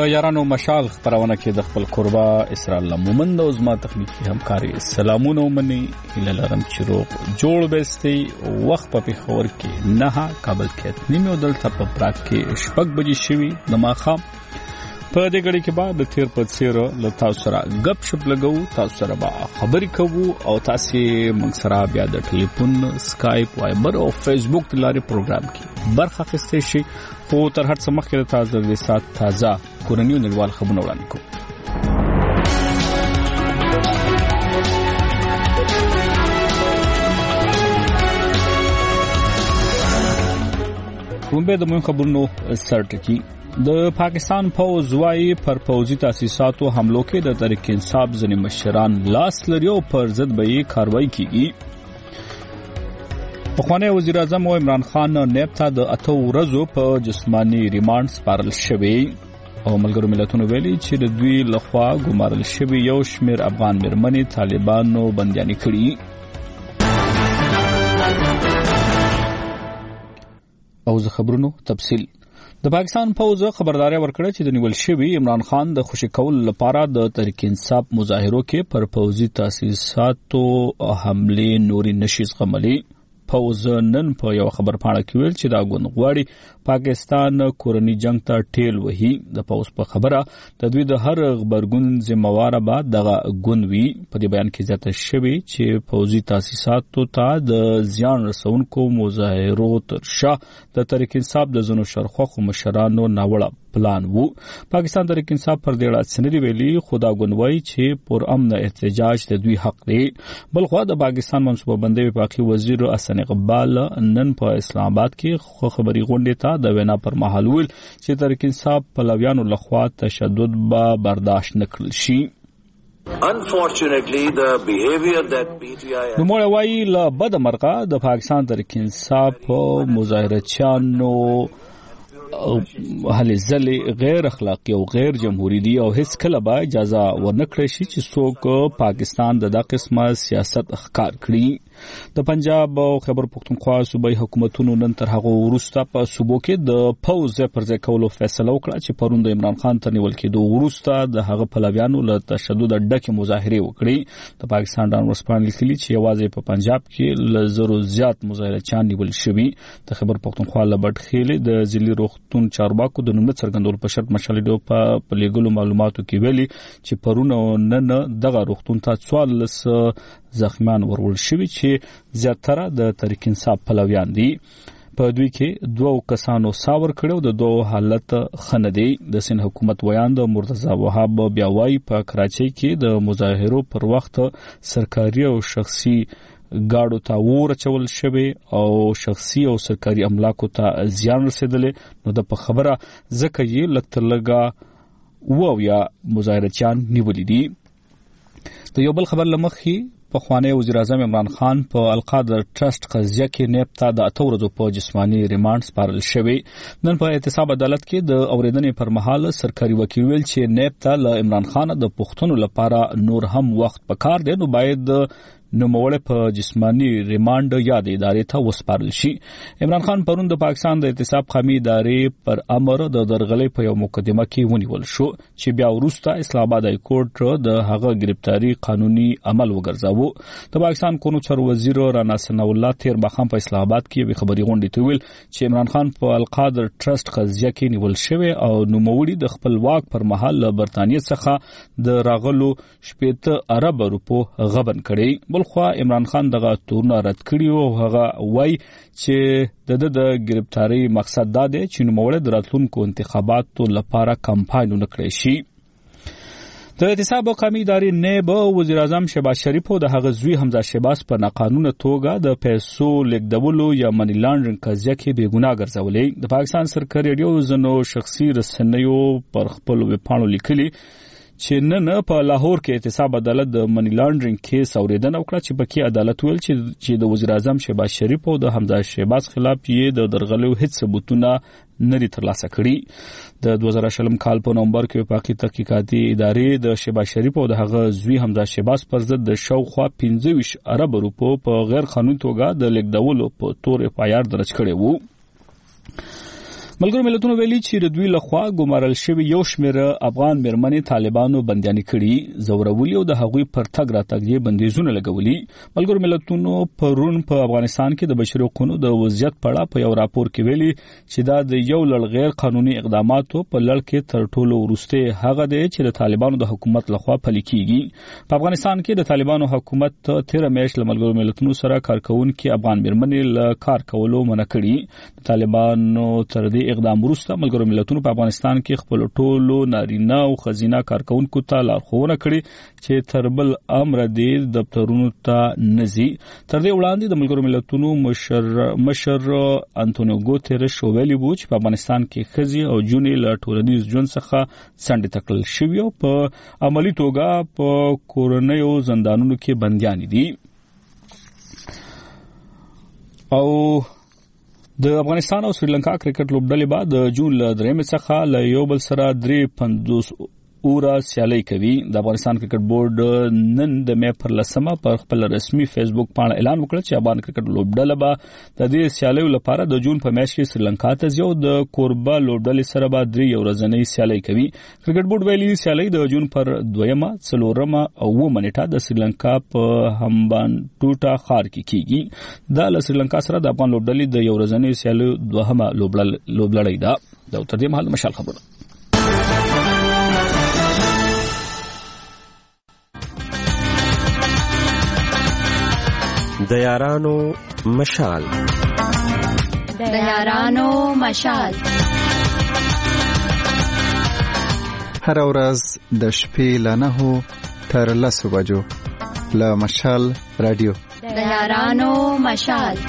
یارانو مشال خبرونه کې د خپل قربا اسرائیل مومند او زما تخنیکی همکاري سلامونه ومني لرم چې روغ جوړ بستي وخت په خبر کې نه کابل کې نیمه دلته په پراک کې شپږ بجې شوي د ماخام په دې غړي کې بعد د تیر په څیر له تاسو سره غپ شپ لګو تاسو سره به خبرې کوو او تاسو موږ سره بیا د ټلیفون سکایپ وایبر او فیسبوک لاري پروګرام کې برخه اخیستئ شئ په تر هر څه مخکې تاسو د سات تازه کورنیو نړیوال خبرونه وړاندې کوو کومبه د مهم خبرونو سرټکی د پاکستان فوج وايي پر فوجي تاسیساتو حملو کې د تحریک انصاف ځنې مشران لاس لري او پر ضد به یې کاروایی کیږي پخوانی وزیر اعظم عمران خان نیب ته د 8 ورځو په جسمانی ریماند سپارل شوی او ملګرو ملتونو ویلي چې د دوی لخوا ګمارل شوی یو شمیر افغان مرمنې طالبانو بندياني کړي او زه خبرونو تفصیل د پاکستان فوج خبرداري ورکړه چې د نیول شوی عمران خان د خوشی کول لپاره د تحریک انصاف مظاهرو کې پر فوجي تاسیساتو حمله نوري نشي زغملي فوج نن په یو خبر پاڼه کې ویل چې دا غونغواړي پاکستان کورنی جنگ ته ټیل وهي د فوج په خبره د دوی د هر خبرګون ذمہوار بعد دغه غونوي په دې بیان کې ځته شوی چې فوجي تاسیساتو ته د زیان رسونکو مظاهرو تر شا د تحریک انصاف د زنو شرخو مشرانو ناوړه پلان وو پاکستان تحریک انصاف پر دې اړه سندري ویلي خدا غونوي چې پر امن احتجاج د دوی حق دی بلخو د پاکستان منصوبه بندي وفاقي وزیر حسن اقبال نن په اسلام آباد کې خبري غونډه ته د وینا پر مهال ویل چې تحریک انصاف پلویانو لخوا تشدد به برداشت نکړل شي Unfortunately, the behavior that PTI نو موږ وایي له بد مرغه د پاکستان تحریک انصاف مظاهرچیانو هلې ځلې غیر اخلاقی او غیر جمهوریت دي او هیڅ کله به اجازه ورنکړي شي چې څوک پاکستان د قسمه سیاست اخکار کړي د پنجاب او خیبر پختونخوا صوبایي حکومتونو نن تر هغه وروسته په صوبو کې د فوج پر ځای کولو فیصله وکړه چې پرون د عمران خان تر نیول کېدو وروسته د هغه پلویانو له تشدد ډکه مظاهره وکړي د پاکستان ډان ورسپان لیکلي چې یوازې په پنجاب کې ل زرو زیات مظاهرچیان نیول شوي د خیبر پختونخوا لبټ خېلې د ځلي روغتون چارواکو د نوم څرګندول په شرط مشالېدو په لګولو معلوماتو کې ویلي چې پرون نن دغه روغتون ته 44 زخمیان ورول شوي چې زیاتره د تحریک انصاف پلویان دي په دوی کې 2 کسانو ساور کړو د 2 حالت خندي د سین حکومت ویان د مرتضی وهاب بیا وايي په کراچۍ کې د مظاهرو پر وخت سرکاري او شخصي گاڑو ته ورچول شوی او شخصي او سرکاري املاکو ته زیان رسیدلې نو د په خبره ځکه یې لکتر لګا وویا مظاهرچیان نیولې دي د یو بل خبر لمخې پخوانی وزیر اعظم عمران خان په القادر ټرست قضیه کې نیب ته د 8 ورځو په جسمانی ریماند سپارل شوی نن په احتساب عدالت کې د اوریدنې پر مهال سرکاري وکیل ویل چې نیب ته له عمران خان د پښتنو لپاره نور هم وخت پکار دی نو باید نوموړی په جسمانی ریماند یاد ادارې ته وسپارل شي عمران خان پرون د پاکستان د احتساب قومي ادارې پر امر د درغلې په یو مقدمه کې ونیول شو چې بیا وروسته اسلام آباد های کورټ د هغه گرفتاری قانوني عمل وګرځاوه د پاکستان قانون چارو وزیر رانا ثناء الله تیر مخام په اسلام آباد کې خبري غونډه ته ویل چې عمران خان په القادر ټرست قضیه کې نیول شوی او نوموړي د خپل واک پر مهال له برتانیې څخه د راغلو 70 ارب روپو غبن کړي بلخو عمران خان دغه تورونه رد کړي او هغه وای چې د گرفتاری مقصد دا دی چې نوموړی د راتلونکو انتخاباتو لپاره کمپاین وکړي شي د احتساب قومي ادارې نائب وزیر اعظم شهباز شریف او د هغه زوی حمزه شهباز په ناقانونه توګه د پیسو لیږدولو یا منی لانډرینګ قضیه کې بې ګناه ګرځولې د پاکستان سرکاري ریډیو زنو شخصي رسنیو پر خپل ویبپاڼو لیکلي چې نن په لاهور کې احتساب عدالت د منی لانډرینګ کیس اوریدنه وکړه چې پکې عدالت ویل چې د وزیر اعظم شهباز شریف او د حمزه شهباز خلاف یې د درغلو هیڅ ثبوتونه نری ترلاسه کړي د 2020 کال په نومبر کې وفاقي تحقیقاتي ادارې د شهباز شریف او د هغه زوی حمزه شهباز پر ضد د شاوخوا 25 ارب روپو په غیر قانوني توګه د لیږدولو په تور اف آی آر درج کړي وو ملګرو ملتونو ویلي چې د دوی لخوا ګمارل شوی یو شمېر افغان مېرمنې طالبانو بنديان کړي زورولي او د هغوی پر تګ راتګ یې بندیزونه لګولي. ملګرو ملتونو پرون په افغانستان کې د بشري حقوقو د وضعیت په اړه په یو راپور کې ویلي چې دا د یو لړ غیر قانوني اقداماتو په لړ کې تر ټولو وروسته هغه دی چې د طالبانو د حکومت لخوا پلي کیږي. په افغانستان کې د طالبانو حکومت 13 میاشتې له ملګرو ملتونو سره کارکونکو افغان مېرمنې له کار کولو منع کړي. طالبانو تر دې اقدام وروسته ملګرو ملتونو په افغانستان کې خپل ټولو نارینه او ښځینه کارکونکو ته لارښوونه کړې چې تر بل امر دې دفترونو ته نزي. تر دې وړاندې د ملګرو ملتونو مشر انټونیو ګوتریش ویلي و چې په افغانستان کې ښځې او جونې له ټولنیز ژوند څخه څنډې تکل شوي او په عملی توګه په کورنیو زندانونو کې بنديان دي. او د افغانستان او سریلانکا کرکټ لوبډلې بعد د جون له 3 څخه له یو بل سره 350 اورا سیالي کوي. د افغانستان کرکټ بورډ نن د مې پر لسمه پر خپل رسمي فیسبوک باندې اعلان وکړ چې افغان کرکټ لوبډله به د دې سیالیو لپاره د جون په میاشت کې سریلانکا ته ځي او د کوربه لوبډلې سره به 3 ورځنۍ سیالي کوي. کرکټ بورډ ویلي سیالي د جون پر 2مه 4مه او 9مه نیټه د سریلانکا په همبان ټوټا ښار کې کیږي. د سریلانکا سره د افغان لوبډلې د یو ورځنۍ سیالیو 2مه لوبډلې ده. د تر دې مهال مشال خبره د یارانو مشال هر ورځ د شپې له 9 تر 10 بجو له مشال رادیو د یارانو مشال.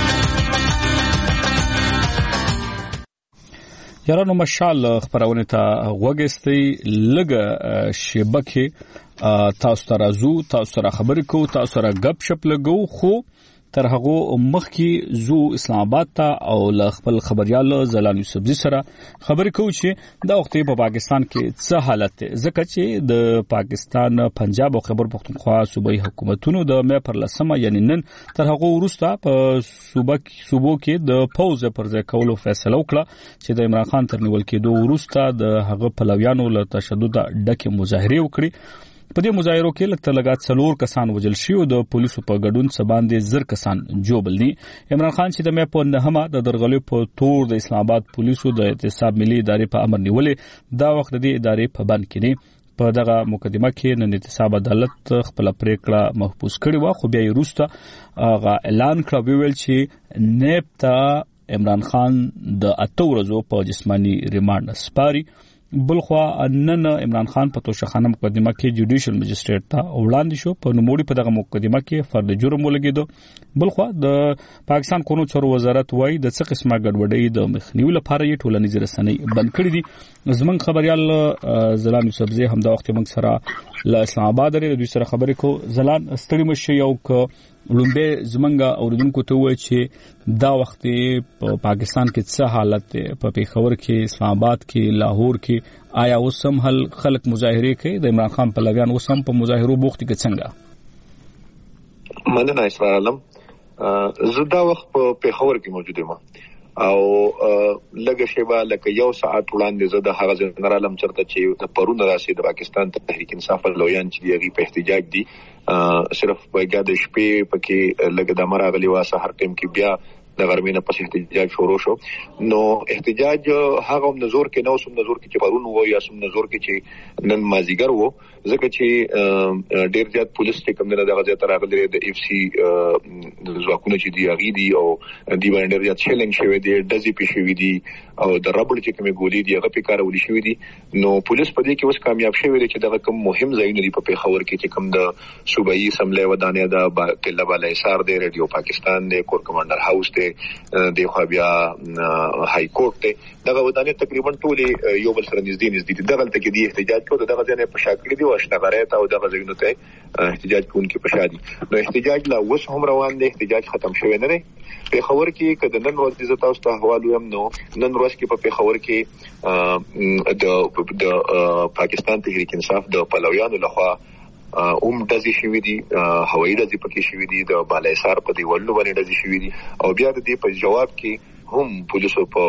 یارانو مشال خبرونه ته وګستي لګه شبکه تاسو ته راځو، تاسو سره خبرې کوو، تاسو سره غب شپ لګو، خو تر هغه مخکې زو اسلام آباد ته او ل خپل خبريال زلال یوسفزي سره خبرې کوو چې دا وخت په پاکستان کې څه حالت دی. ځکه چې د پاکستان پنجاب او خیبر پختونخوا صوبایي حکومتونو د مې پر لسمه یعنی نن تر هغه وروسته په صوبو کې د پوز پر ځای کولو فیصله وکړه چې د عمران خان تر نیول کېدو وروسته د هغه پلویانو له تشدد ډکه مظاهره وکړي. په دې مظاهرو کې لږ 4 کسان وژل شوي او د پولیسو په ګډون سباندې 10 کسان جوړل دي. عمران خان چې د مې په نهمه د درغلې په تور د اسلام آباد پولیسو د احتساب ملي ادارې په امر نیولې دا وخت د ادارې په بند کې دي. په دغه مقدمه کې نن احتساب عدالت خپل پریکړه محفوظ کړې و، خو بیا یې وروسته هغه اعلان کړ ویل چې نیب ته عمران خان د 8 ورځو په جسمانی ریماند سپاري. بلخوا نن عمران خان په توشخانه مقدمه کې جوډیشل مجستریټ ته وړاندې شو. په نوموړي په دغه مقدمه کې فرد جرم ولګیدو. بلخوا د پاکستان قانون چارو وزارت وایي د څه قسمه ګډوډۍ د مخنیوي لپاره یې ټولنیز رسنۍ بند کړې دي. زمونږ خبريال زلال یوسفزي هم دا وخت موږ سره له اسلام آباد لري، د دوی سره خبرې کو. زلال ستړي مشه یو ک لومبه زمونږ اوریدونکو ته وایي چې دا وخت په پاکستان کې څه حالت دی، په پیښور کې، اسلام آباد کې، لاهور کې، آیا اوسم هل خلک مظاهره کوي؟ د عمران خان پلویان اوسم په مظاهرو بوختي کې څنګه؟ مننه اسرار عالم. زه دا وخت په پیښور کې موجود یم او لږه شیبه لکه یو ساعت وړاندې زه د هغه جنرالم چرته چې د پرون راسي د پاکستان تحریک انصاف لویان چې دیږي په احتجاج دي صرف په ګډه شپې پکې لږه د مرغلي واسه هر ټیم کې بیا د غرمې نه پس احتجاج شروع شو. نو احتجاج هغه نظر کې نو سم نظر کې چې پرون وو یا سم نظر کې چې نن مازیګر وو، ځکه چې ډیر زیات پولیس چې کوم نه د غزا تر راغلي د اف سی ځواکونه چې دی غي دي او دی باندې ډیر زیات شلنګ شوی دی، دزي پېښوي دي او د ربړ چې کومه ګولې دی هغه په کارولې شوی دي. نو پولیس په دې کې اوس کامیاب شوی دی چې دغه کوم مهم ځایونه دی په پیښور کې چې کوم د صوبایي اسمبلی ودانې د قلعه بالا حصار دی، ریډیو پاکستان دی، کور کمانډر هاوس دی، د خو بیا های کورټ دی، دغه ودانې تقریبا ټول یو بل سره نږدې دي. دغه ته کې دی احتجاج کوي، دغه ځنه په شاکړي دی واشنغره ته او دغه ځینو ته احتجاج کوونکي پښادي. نو احتجاج لا اوس هم روان دی، احتجاج ختم شوی نه دی. پیښور کې کله نن ورځ د تاسو ته حواله هم نو نن ورځ کې په پیښور کې د پاکستان تحریک انصاف د پلویانو لخوا دزي شوی دي، هوایي دزي پکې شوی دي، د بالا حصار په دی ولنو باندې دزي شوی دي او بیا د دې په جواب کې هم پولیسو په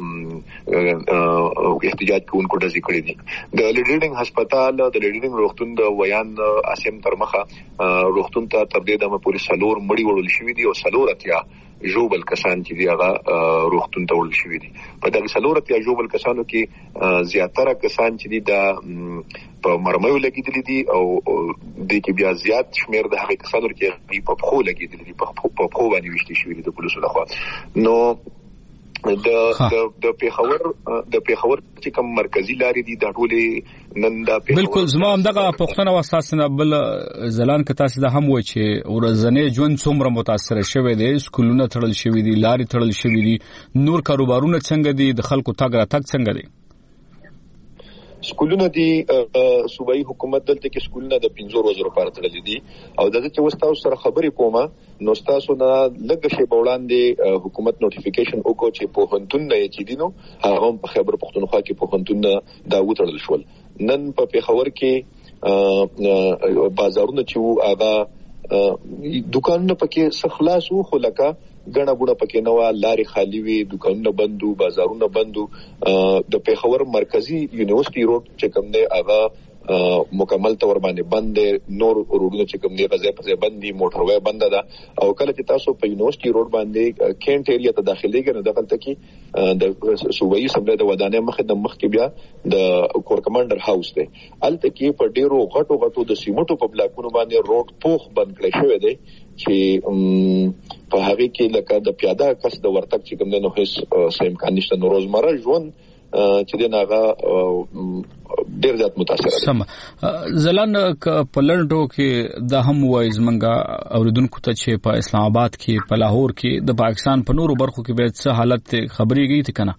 احتجاج کوونکو ډزې کړې دي. د لیډینګ هسپتال د لیډینګ روغتون د ویان اسیم ترمخه روغتون ته تر دې دمه پولیس سلور مړی وړل شوې دي او سلورتیا جوبل کسان چې دی هغه روغتون ته وړل شوې دي. په دغه سلورتیا جوبل کسانو کې زیاتره کسان چې دي د په مرمۍ لګیدلې دي او د کې بیا زیات شمیر د هغه کسانو کې په خو لګیدلې دي په خو باندې وشتي شوې دي د پولیسو لخوا. نو د پیښور چې کوم مرکزی لارې دي د ټولې نن د بالکل زما هم دغه پښتنه واساسنه بل زلان ک تاسو د هم و چې ورځنې ژوند څومره متاثر شوی دی، سکولونه تړل شوی دي، لارې تړل شوی دي، نور کاروبارونه څنګه دي، د خلکو تګ راتګ څنګه دی؟ سکولونه دي صوبایي حکومت دلته کې سکولونه د 15 ورځې لپاره تړلې دي او دغه چې وستاو سره خبرې کومه نو تاسو نه لږ شی وړاندې حکومت نوټیفیکیشن وکړ چې په هنتون نه چې دینو هغه په خیبر پختونخوا کې په هنتون دا وتړل شول. نن په پیښور کې بازارونه چې هغه دکانونه پکې خلاص وو خو لکه غنا ګونه پکې نو لارې خالی وي، دکانونه بندو، بازارونه بندو. د پیښور مرکزی یونیورسيټي روډ چې کوم دی هغه مکمل تور باندې بند، نور روډونه چې کوم دی غزه په بندي، موټروي بند ده او کله چې تاسو په یونیورسيټي روډ باندې کینټ ایریا ته داخليږئ نو دغلت کې د صوبایي سمبلی د ودانې مخ کې بیا د کور کمانډر هاوس دی. الته کې په ډیرو غټو د سیمټو په بلاکونو باندې روډ پوخ بند کړی شوی دی چې په هغه کې لکه د پیاده کس د ورتګ چې کوم نه هیڅ امکان نشته. نو روزمره ژوند چې دغه ډیر زیات متاثر دي. سم زلان په لندو کې د هم وایز منګه اوریدونکو ته چې په اسلام آباد کې په لاهور کې د پاکستان په نورو برخو کې به څه حالت خبريږي ته کنه؟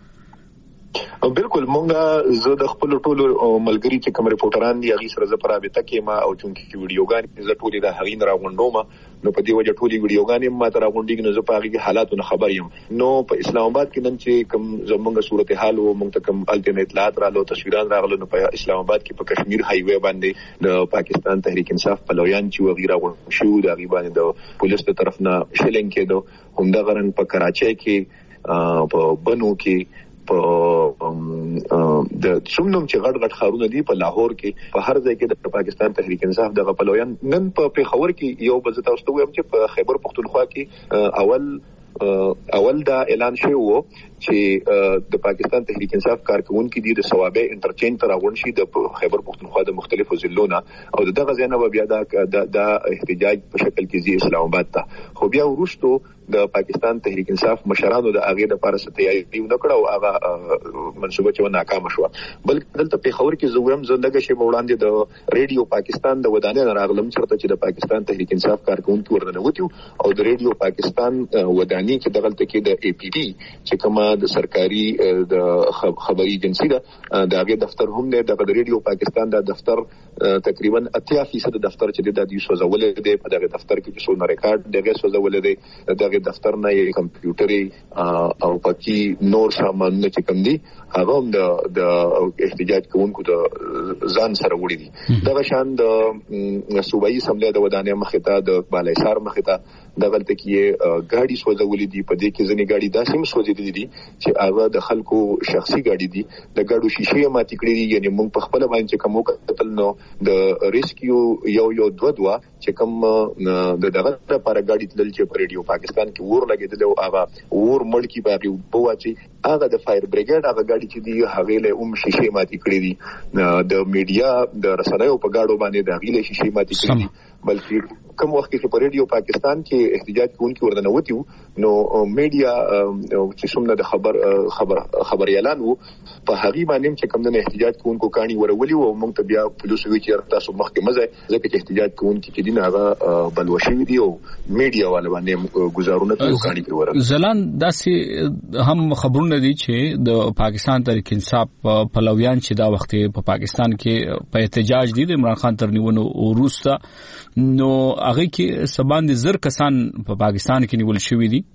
بالکل مونږه زه د خپل ټولو ملګری چې کوم ریپورټران دي هغه سره زه پرابطه کې ما او چونکی ویډیوګان زه ټولې د هغې راغونډوم نو په دې وجه ټولې ویډیوګان ما ته راغونډیږي نو زه په هغه حالاتو خبر یم. نو په اسلام آباد کې نن چې کوم زمونږه صورتحال او مونږ ته کوم الټرنیټ اطلاعات رالو تصویران راغلو نو په اسلام آباد کې په کشمیر های وے باندې د پاکستان تحریک انصاف پلویان چې وغیرہ شو د هغه باندې د پولیس ته طرف نه شلنګ کېدو، همدغه په کراچۍ کې په بنو کې په د څومره چې غټ خارونه دي په لاهور کې په هر ځای کې د پاکستان تحریک انصاف دغه پلویان نن په پیښور کې یو بل تاسو ته وایم چې په خیبر پختونخوا کې اول دا اعلان شوی وو چې د پاکستان تحریک انصاف کارکونکو دي د ثوابه انټرچینج تر غون شي د خیبر پختونخوا د مختلفو ضلعونو او دغه ځای نه بیا دا احتجاج په شکل کې زی اسلام آباد ته خو بیا ورستو د پاکستان تحریک انصاف مشرانو د اغه د پارسه تیاری نکړه او هغه منسوبه چې ناکام شو. بلکې دلته پیښور کې زویم زندګه شی وړاندې د ریډیو پاکستان د ودانې راغلم چرته چې د پاکستان تحریک انصاف کارکونکو ورننه وتیو او د ریډیو پاکستان ودانې کې دغلت کې د اي پي ډي چې کومه د سرکاري د خبري ایجنسی ده د هغه دفتر هم نه د ریډیو پاکستان د دفتر تقریبا 80% دفتر چې د دې سوزول دي په دغه دفتر کې څو ریکارډ دغه سوزول دي دغه دفتر نه یې کمپیوټري او پکې نور سامان چې کوم دي هغه د احتجاج کوونکو د ځان سره وړي دي. دغه شان د صوبایي سمبلی د ودانې مخې ته د بالایسار مخې ته دغلت کې ګاډي سوزولې دي، په دې کې ځنې ګاډي داسې سوزېدلې دي چې هغه د خلکو شخصي ګاډي دي، د ګاډو شیشې ماتې کړې دي. یعنی موږ په خپل باندې کوم کتل نو د ریسکیو یو دوه چې کوم دغه لپاره ګاډي تلل چې په ریډیو پاکستان کې ور لګیدل او هغه ور ملکی باغي بواچی هغه د فایر بریګیډ هغه ګاډي چې دی هغه له شیشې ماتې کړې دي، د میډیا د رسنیو په ګاډو باندې د هغه له شیشې ماتې کړې دي. بلکې کوم وخت کې په ریډیو پاکستان کې احتجاج کوونکي ورننه وتیو نو میډیا چې څومره د خبر اعلان وو په هغه باندې چې کوم نه احتجاج کوونکو کاني ورولي او موږ ته بیا پولیس وی چې تاسو مخکې مزه ځکه چې احتجاج کوونکي چې دین هغه بلوشي دي او میډیا والے باندې گزارونه کوي کاني کوي. زلان داسې هم خبرونه دي چې د پاکستان تحریک انصاف پلویان چې دا وخت په پاکستان کې په احتجاج دي د عمران خان تر نیونو وروسته نو هغه کې سبان دي زر کسان په پاکستان کې نیول شوی دي.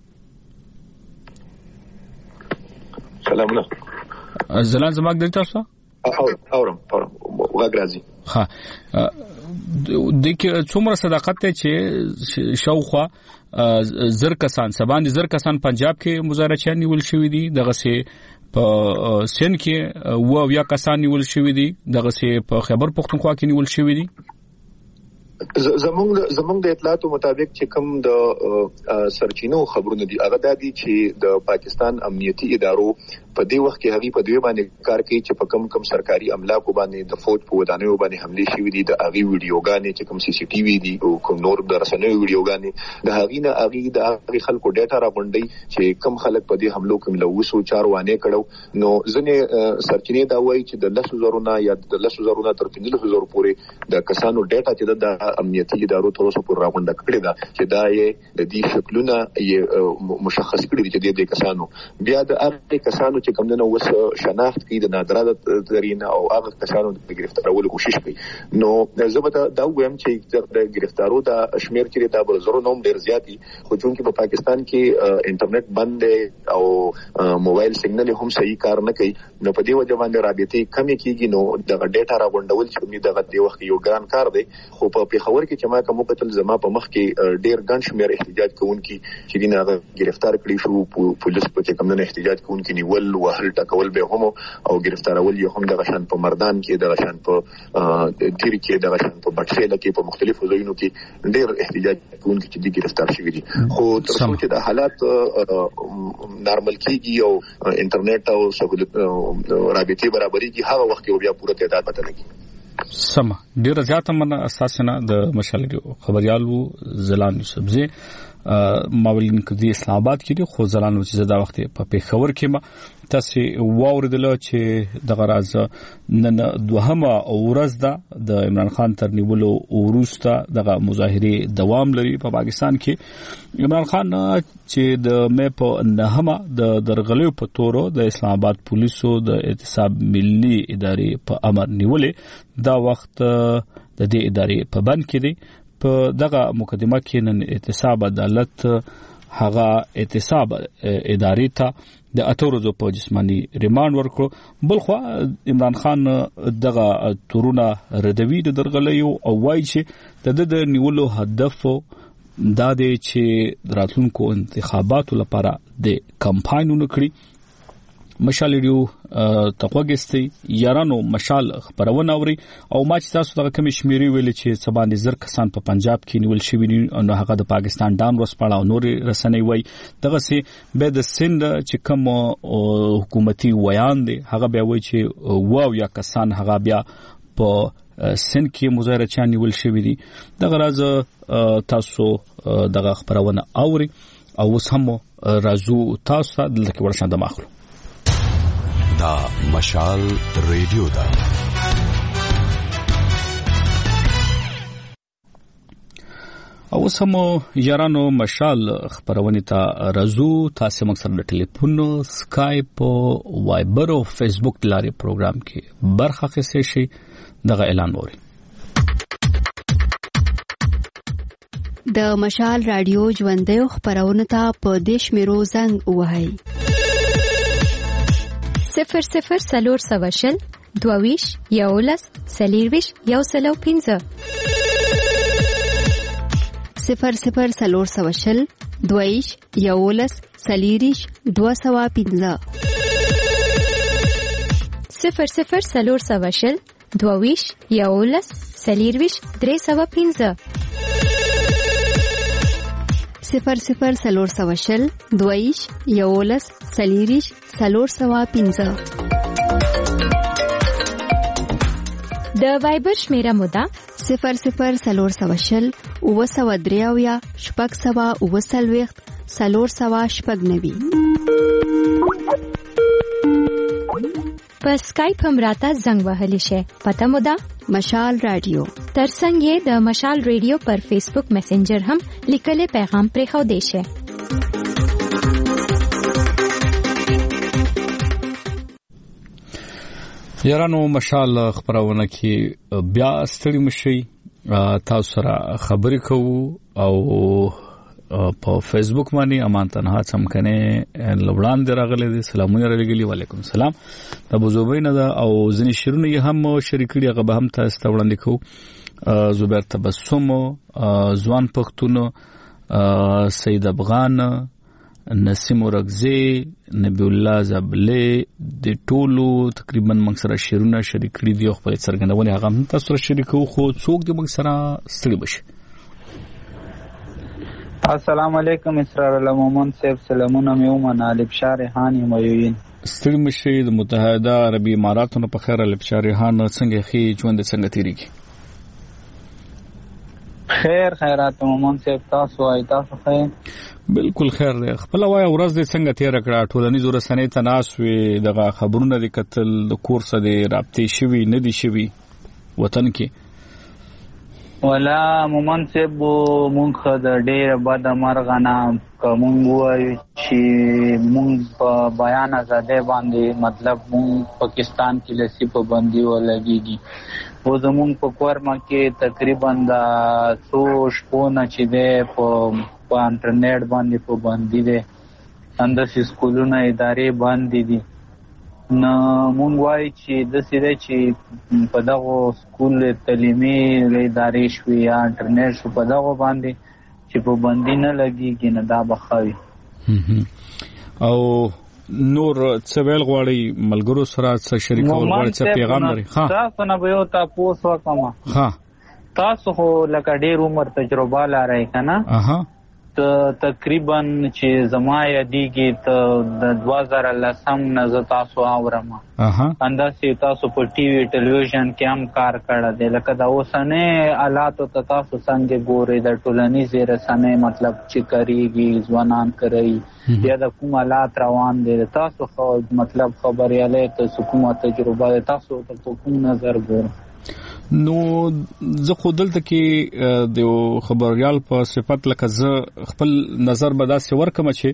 سلامونه زلان زماګ دلته تاسو اورم وګرازي ها کې څومره صداقت ته چې شاوخوا زر کسان سباندې زر کسان پنجاب کې مظاهره نیول شوې دي دغه سه په سن کې و یا کسان نیول شوې دي دغه سه په خیبر پختونخوا کې نیول شوې دي زمونږ د اطلاعاتو مطابق چې کوم د سرچینو خبرونه دي هغه د دې چې د پاکستان امنیتي ادارو په دې وخت کې هغه په دوی باندې کار کوي چې په کم سرکاري املاکو باندې د فوج په ودانیو باندې حمله شوې دي د هغه ویډیوګانې چې کوم سی سی ټي وي دي او کوم نور د رسنیو ویډیوګانې د هغه نه هغه د هغه خلکو ډیټا راغونډي چې کم خلک په دې حملو کې ملوث او چاروانه کړو نو ځنې سرچینې دا وایي چې د 10,000 نه یا د 10,000 تر 15,000 پورې د کسانو ډیټا چې د امنیتي ادارو تر اوسه پورې راغونډه کړې ده چې دا یې د دې شکلونه یې مشخص کړي دي چې د کسانو بیا د هغه کسانو چې کوم نه وس شناخت کوي د نادره ترین او هغه کسانو د گرفتارولو کوشش کوي نو زبده دا وایم چې د گرفتارو د شمیر چې د برزرو نوم ډیر زیاتی خو چونکی په پاکستان کې انټرنیټ بند او موبایل سیګنل هم صحیح کار نه کوي نو په دې وجه باندې رابطې کمی کیږي نو د ډیټا راغونډول چې دغه د وخت یو ګران کار دی خو په پیښور کې چې ما کوم قتل زما په مخ کې ډیر ګڼ شمیر احتجاج کوونکي چې دینه گرفتار کړي شو پولیس په کې کوم نه احتجاج کوونکي نیول وهل ټکول به هم او گرفتارول یو هم د غشن په مردان کې د غشن په تیر کې د غشن په بټسیله کې په مختلفو ځایونو کې ډیر احتجاج کوونکي چې گرفتار شوي دي خو تر څو چې د حالات نارمل کیږي او انټرنیټ او سہولت رابطې برابرۍ کې هغه وخت کې بیا پوره تعداد پته لګي سم ډیر زیاته من اساسنه د مشال خبريالو زلان سبزي ماولین کدي اسلام آباد کې خو زلانو چې زدا وخت په پیښور کې ما تاسو واوردل چې د غراز نن دوهمه ورځ ده د عمران خان تر نیولو وروسته دغه مظاهره دوام لري په پاکستان کې عمران خان چې د مې په نهمه د درغلیو په تورو د اسلام آباد پولیسو د احتساب ملي ادارې په امر نیولې دا وخت د دې ادارې په بند کې دی په دغه مقدمه کې نن احتساب عدالت هغه احتساب ادارې ته د اتورزو په جسمانی ریماند ورکړو بلخو عمران خان دغه تورونه ردوی د درغلیو او وایي چې د نیولو هدف دا دی چې راتلونکو انتخاباتو لپاره د کمپاینونو کړی مشال ریو تقوګستی یارانو مشال خبرونه اوري او ما چې تاسو دغه کمی شمیري ویل چې سباندې زر کسان په پنجاب کې نیول شوی دي او هغه د پاکستان ډان ورسپاړه او نور رسنۍ وای دغه سي به د سند چې کوم حکومتي ویان دي هغه بیا وای چې واو یا کسان هغه بیا په سن کې مظاهره نیول شوی دي دغه راز تاسو دغه خبرونه اوري او اوس هم راځو تاسو دلته ورشان د ماخلو دا مشال ریډیو دا او سمو یارانو مشال خبرونه ته رازو تاسو مکسر د ټلیفون سکایپ وایبر او فیسبوک لاري پروګرام کې برخه اخیستئ شي دغه اعلان ووري د مشال رادیو ژوندې خبرونه ته په دیش میرو زنګ وهاي 00 سلور سواشل دوویش یولس سلیرویش یو سلو پینزه 00 سلور سواشل دوویش یولس سلیریش دو سوا پینزه 00 سلور سواشل دوویش یولس سلیرویش درې سوا پینزه 00 سلور سواشل دویش یولس سلیریش سلور سوا پینزه د وایبر شمیره مودا 00 سلور سواشل او سوا دریاویا شپږ سوا او سلويخت سلور سوا شپږ نوي په اسکایپ هم راته زنګ وهلی شي پته مودا مشال رادیو ترڅنګ یې د مشال ریډیو پر فیسبوک میسنجر هم لیکلي پیغام پرې خو دی شي یارانو مشال خبرونه کې بیا ستړي مشي تاسو سره خبرې کوو او په فیسبوک باندې امان تنها څمکنه لوړان دراغله دي سلامونه رلګلی وعلیکم السلام د بوزوبین دا او ځنی شیرونه هم شریکړي هغه به هم تاسو ته وړاندې کوو زبیر تبسم ځوان پښتون سید افغان نسیم ورغزی نبی الله زبله د ټولو تقریبا موږ سره شیرونه شریک کړي دي خو په څرګندونه هغه هم تاسو سره شریکو خو څوک د موږ سره ستړي بشي. السلام علیکم اسرار المومن صاحب سلامونه میومن البشار هانی موین ستړي مشي د متحده عربی اماراتونو په خیر البشار هان څنګه خي ژوند څنګه تیریږي؟ خیر خیرات مومن صاحب تاسو آی تاسو خیر بالکل خیر دی. خپل وای ورځ دې څنګه تیر کړه؟ ټولنیز رسنۍ ته ناس وي دغه خبرونه د قتل د کورس د رابطې شوي نه دي شوي وطن کې ولا مومن صاحب مونږ د ډېر بد مرغنا کوم وایي چې مونږ په بیان آزادۍ باندې مطلب مونږ پاکستان کې لسی په بندي ولګيږي او زمونږ په کورما کې تقریبا د 100 شپونه چې ده په انټرنیټ باندې په بندي دي انداسې سکولونه ادارې باندې دي نو مونږ وایي چې د سره چې په دغه سکول تعلیمي ادارې شوي یا انټرنیټ شو په دغه باندې چې په بندي نه لګيږي نه دا بخوي او نور څه ویل غواړي ملګرو سره څه شریکول غواړي څه پیغام لري؟ ها تاسو نه به یو تاسو وکما ها تاسو خو لکه ډېر عمر تجربه لرئ کنه اها تقریبا چې زما یادېږي ته د 2010 نه زه تاسو اورم انداسې تاسو په ټي وي ټلویزیون کې هم کار کړی دی لکه د اوسنۍ حالاتو ته تاسو څنګه ګورئ د ټولنیزې رسنۍ مطلب چې کریږي ځوانان کوي یا د کوم حالات روان دي تاسو خو مطلب خبرياله تاسو کومه تجربه تاسو په کوم نظر ګورئ؟ نو زه خو دلته کې د خبريال په صفت لکه زه خپل نظر به داسې ورکم چې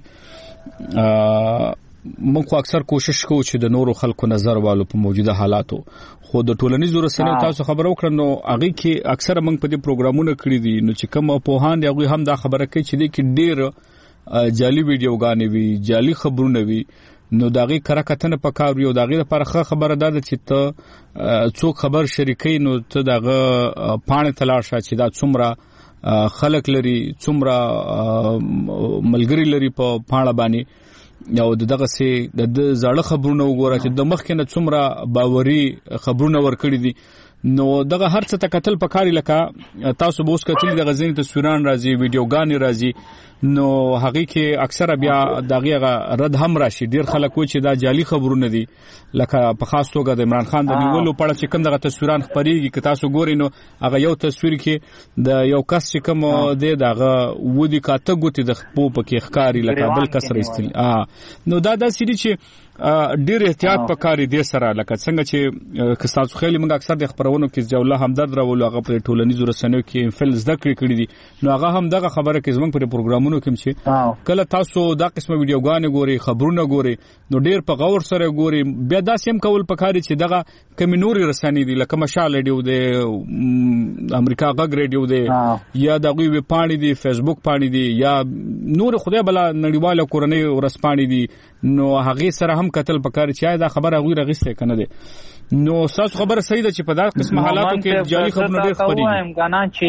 موږ اکثر کوشش کوو چې د نورو خلکو نظر والو په موجوده حالاتو خو د ټولنیزو رسنیو تاسو خبرو کړئ نو هغه کې اکثر موږ په دې پروګرامونو کړی دي نو چې کوم پوهان دی هغه هم دا خبره کوي چې د کې ډېر جعلي ویډیوګانې وي جعلي خبرونه وي نو داغه کرکتنه پکار یو داغه لپاره خبره ده چې ته څوک خبر شریکي نو ته داغه پانه تلاشه چې دا څومره خلک لري څومره ملګری لري په پاڼه باندې یو دغه سي د زړه خبرونه وګوره چې د مخ کې نه څومره باوري خبرونه ورکړي دي نو دغه هر څه تکتل پکاري لکه تاسو به اوس کتل د غزنی تصویران راځي ویډیوګان راځي نو هغه کې اکثر بیا دغه رد هم راشي ډیر خلک و چې دا جعلي خبرونه دي لکه په خاص توګه د عمران خان د نیولو په اړه چې کوم دغه تصویران خبريږي که تاسو ګورئ نو هغه یو تصویر کې د یو کس چې کوم دی دغه ودی کاته ګوتې د خپو پکې ښکاری لکه بل کس راستل نو دا د سړي چې ډیر احتیاط پکاري دي سره لکه څنګه چې کستاسو خېلی موږ اکثر د خبرونو کې جوله همدرد راولو هغه په ټولنیزو رسنیو کې فل زده کړی دي نو هغه هم دغه خبره کې زموږ په پروګرامونو کې چې کله تاسو دا قسمه ویډیوګانې ګوري خبرونه ګوري نو ډیر په غور سره ګوري بیا دا سیم کول پکاري چې دغه کمینوري رسنۍ دي لکه مشال ریډیو دی امریکا غږ ریډیو دی یا دغه وی پاڼې دي فیسبوک پاڼې دي یا نور خدای بلا نړیواله کورنۍ ورسپاڼې دي نو هغه سره هم قتل پکاري چې دا خبره غوړه غیسته کنه دي نو تاسو خبره صحیح ده چې په دا قسمه حالاتو کې جاري خبرونه ډېر خبري وایم کنه چې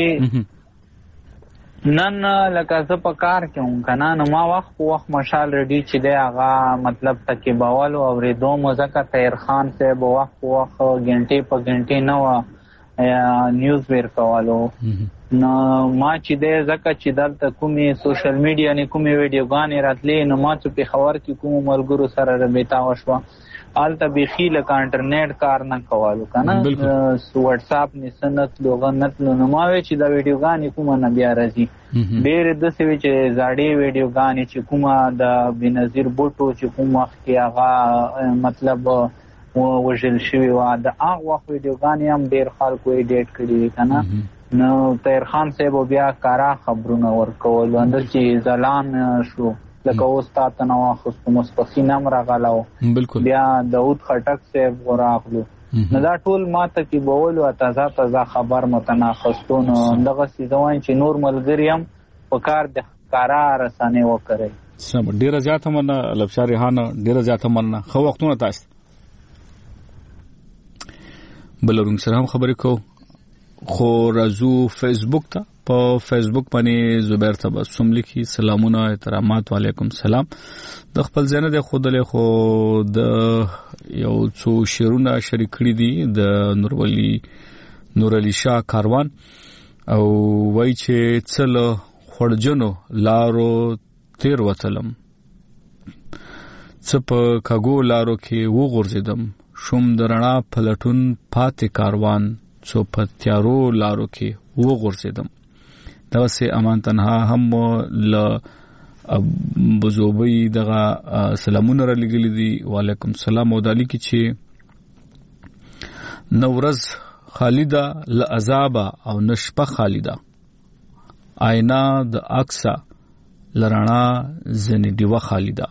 نن لکه زه په کار کې هم کنه نو ما وخت مشال ریډي چې دی هغه مطلب تکي باول او ریدو مزکه طاهر خان صاحب وخت غنټه په غنټه نو نیوز ور کوالو نو ما چې دی زکه چې دلته کومي سوشل میډیا نه کومي ویډیوګانې راتلې نو ما چې په خبر کې کوم ملګرو سره رابطه وشوه آلته بخیل کا انټرنیټ کار نه کوالو کنه واتس اپ نسنت لوغنت نو ما وی چې دا ویډیوګانې کومه نه بیا راځي ډېر د سوي چې زاړې ویډیوګانې چې کومه د بنظیر بوټو چې کوم وخت کې هغه مطلب وژل شوی و د هغه وخت ویډیوګانې هم ډېر خلکو ایډیټ کړي کنه نو طاهر خان صاحب بیا کارا خبرونه ورکول اندر چې ځلان شو لکه اوس تاسو نو خو مستقیم نام راغلاو بیا داود خټک صاحب وراغلو نو دا ټول ماته کې بول او تازه خبر متناقضون دغه سیدوان چې نور ملګری هم په کار د کارا رسانه وکړي سم ډیره زیاته مننه لبشاري هان ډیره زیاته مننه خو وختونه تاسو بلورم سره هم خبرې کو خو رازو فیسبوک ته په فیسبوک باندې زبیر تبسم لیکي سلامونه احترامات وعلیکم سلام د خپل ځنه د خودله خو د یو څو شیرونه شریک کړی دي د نورعلی شاه کاروان او وای چې څل خړجنو لارو تیر وتلم څه په کاګو لارو کې وغورځیدم شوم درنا پلټون پاتې کاروان څو په تیارو لارو کې وغورځیدم دا سه امان تنها هم ل بزوبي دغه سلامونه را لګل دي وعلیکم السلام او دالی کی چې نورز خالده لعذاب او نشپه خالده آینا د اکسا لرانا زنی دیوه خالده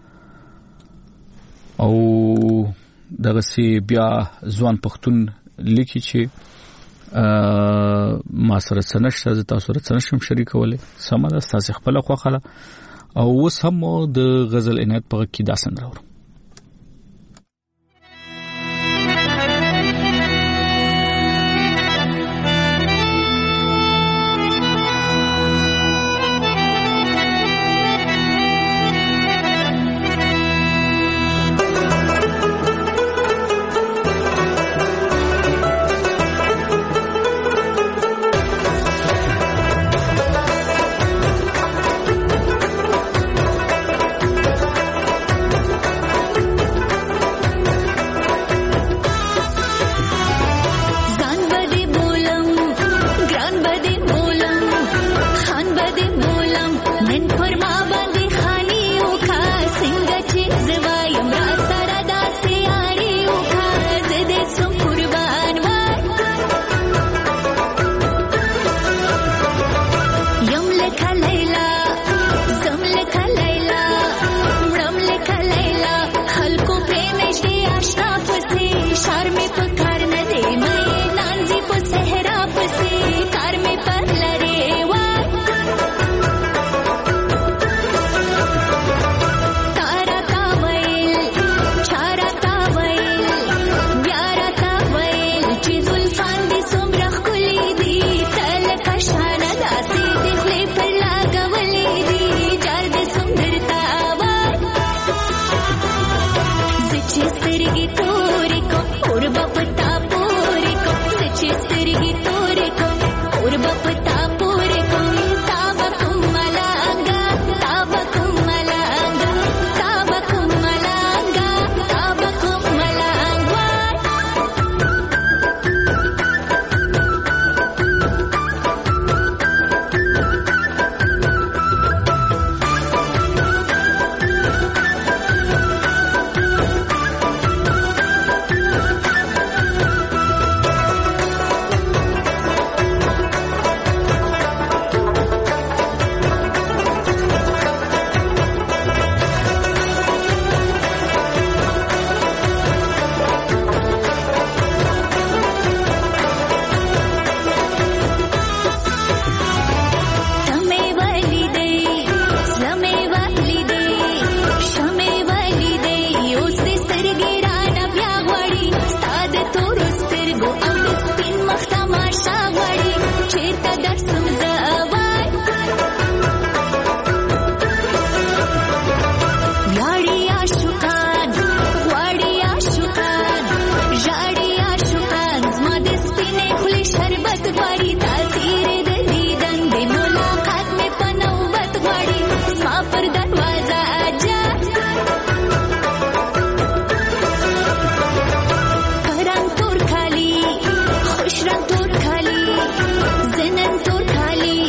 او دغه سی بیا ځوان پښتون لیکي چې ما سره سنشت تاسو سره سنشم شریکوله سمه ده تاسو خپل خوخاله او اوس هم د غزل عنایت په کې داسن راوړم Thank you.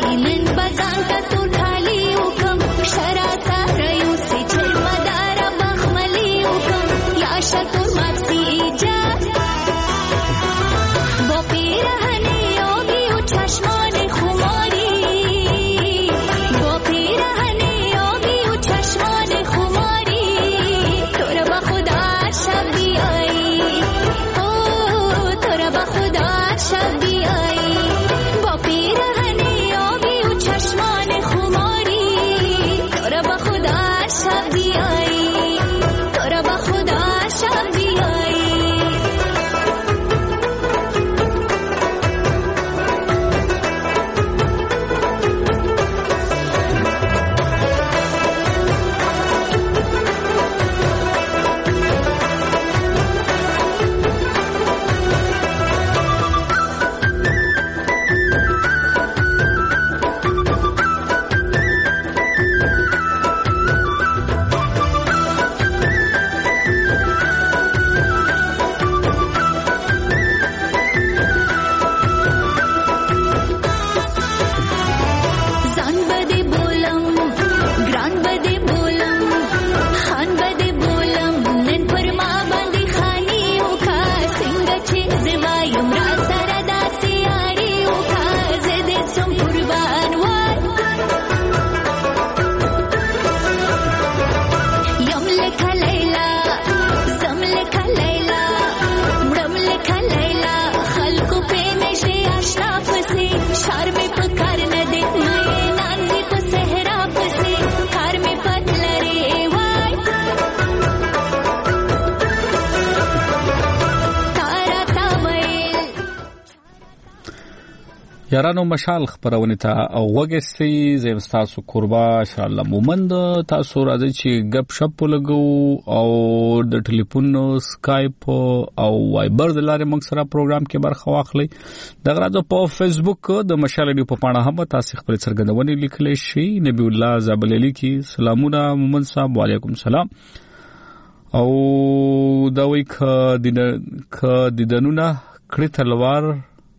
یارانو مشال خبرونه ته او وګستې زم تاسو قربا ان شاء الله مومند تاسو راځي چې غب شپ لګو او د ټلیفون سکایپ او وایبر د لارې موږ سره پروګرام کې برخه واخلي د غراځو په فیسبوک د مشال دی په پاڼه هم تاسو خپل څرګندونې لیکلې شي نبی الله زابللی کی سلامونه مومند صاحب وعلیکم السلام او دا وی ک دینونه کړي تلوار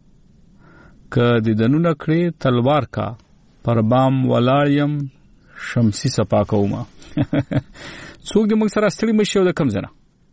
ک دینونه کړي تلوار کا پر بام ولایم شمسي صفا کوما څوک د موږ سره ستړي مشي د کم زنه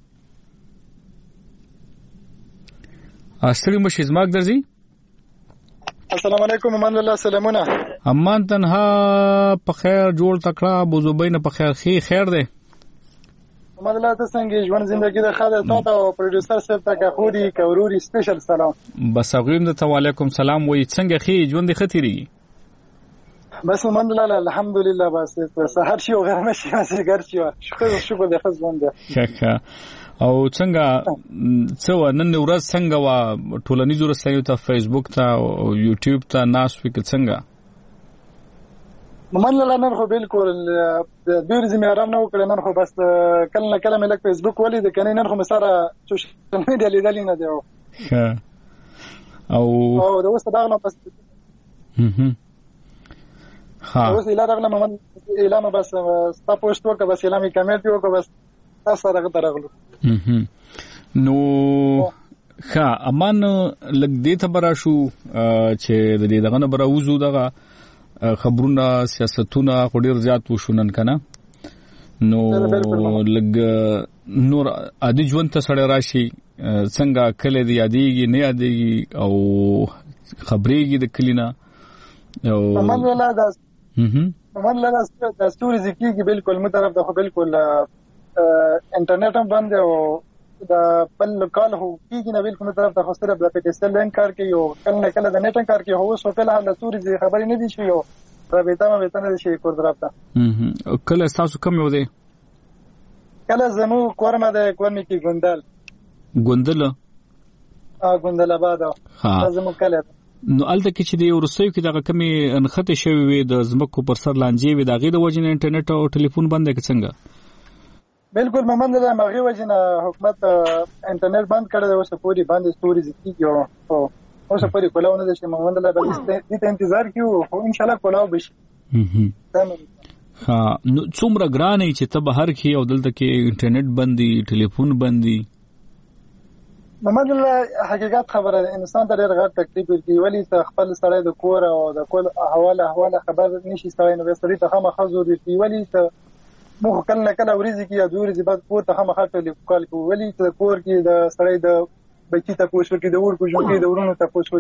ستړي مشي زماګ درځي السلام علیکم امان الله سلامونه امان تنها په خیر جوړ تکړه بوزوبین په خیر خیر ده امان الله ته څنګه ژوند ژوندۍ د خاله تاسو او پروډوسر صاحب ته خوري کوروري سپیشل سلام بس غویم د علیکم سلام وای څنګه خي ژوند خطري بس امان الله الحمدلله بس سحر شي او غرمه شي مازیګر شي شکر د خپل ښه او څنګه څو نن ورځ څنګه وا ټولنیزو رسنیو ته فیسبوک ته او یوټیوب ته ناس وک څنګه من لا نن خو بالکل د ډیر زمي آرام نه وکړ نن خو بس کله کله مې لک فیسبوک ولې د کني نن خو مساره سوشل میډیا لیدل نه دی او د وسه داغله بس ها اوس اله داغله من اعلان بس ستا پوسټ ورک بس اعلان کمنټ ورک بس تاسو راغله درغلو نو ښه امان لګ دې ته برا شو چې د دې دغه نه برا وزو دغه خبرونه سیاستونه ډیر زیات وشونن کنه نو لګ نور عادي ژوند ته سره راشي څنګه کله دی یادېږي نه یادېږي او خبرېږي د کلینا او من ولا دا من لا دا ستوري ذکیږي بالکل مطلب دا خو بالکل انټرنیټ هم بند او دا بل لوکال هو کیږي نه بالکل طرف ته خسته د پټیسل لنک کار کوي او کله کله د نیټ کار کوي هو سو په لحاظ توري خبرې نه دي شي او رابطه نه شي کور درافته کله تاسو کوم یو دی کله زمو کورمه د کورمه کې ګوندل ګوندل آباد زمو کله نو الته کې چې د ورسوي کې دغه کمی انخته شوی وي د زمکو پر سر لانجې وي دغه د وجنه انټرنیټ او ټلیفون بند کې څنګه بالکل ممند ده مغرب وجنه حکومت انټرنیټ بند کړی دی اوس پوری باندې ستوري ځکیږي او اوس پوری کولاو نه شي ممند له دې انتظار کیو او ان شاء الله کولاو بشي ها نو څومره ګرانه چې ته بهر کې او دلته کې انټرنیټ بندي ټلیفون بندي ممند له حقیقت خبره انسان ته ډېر غټ تکلیف ورکړي ولی ته خپل سره د کور او د کول حواله خبر نشي ستوي نو سړی ته هم خزور دی ولی ته مو کله کله ورځي کې یا دوري بعد کور ته هم خاطر کال کو ولی ته کور کې د سړی د بچی ته کوشش وکړي د ور کو جو کې د ورونو ته کوشش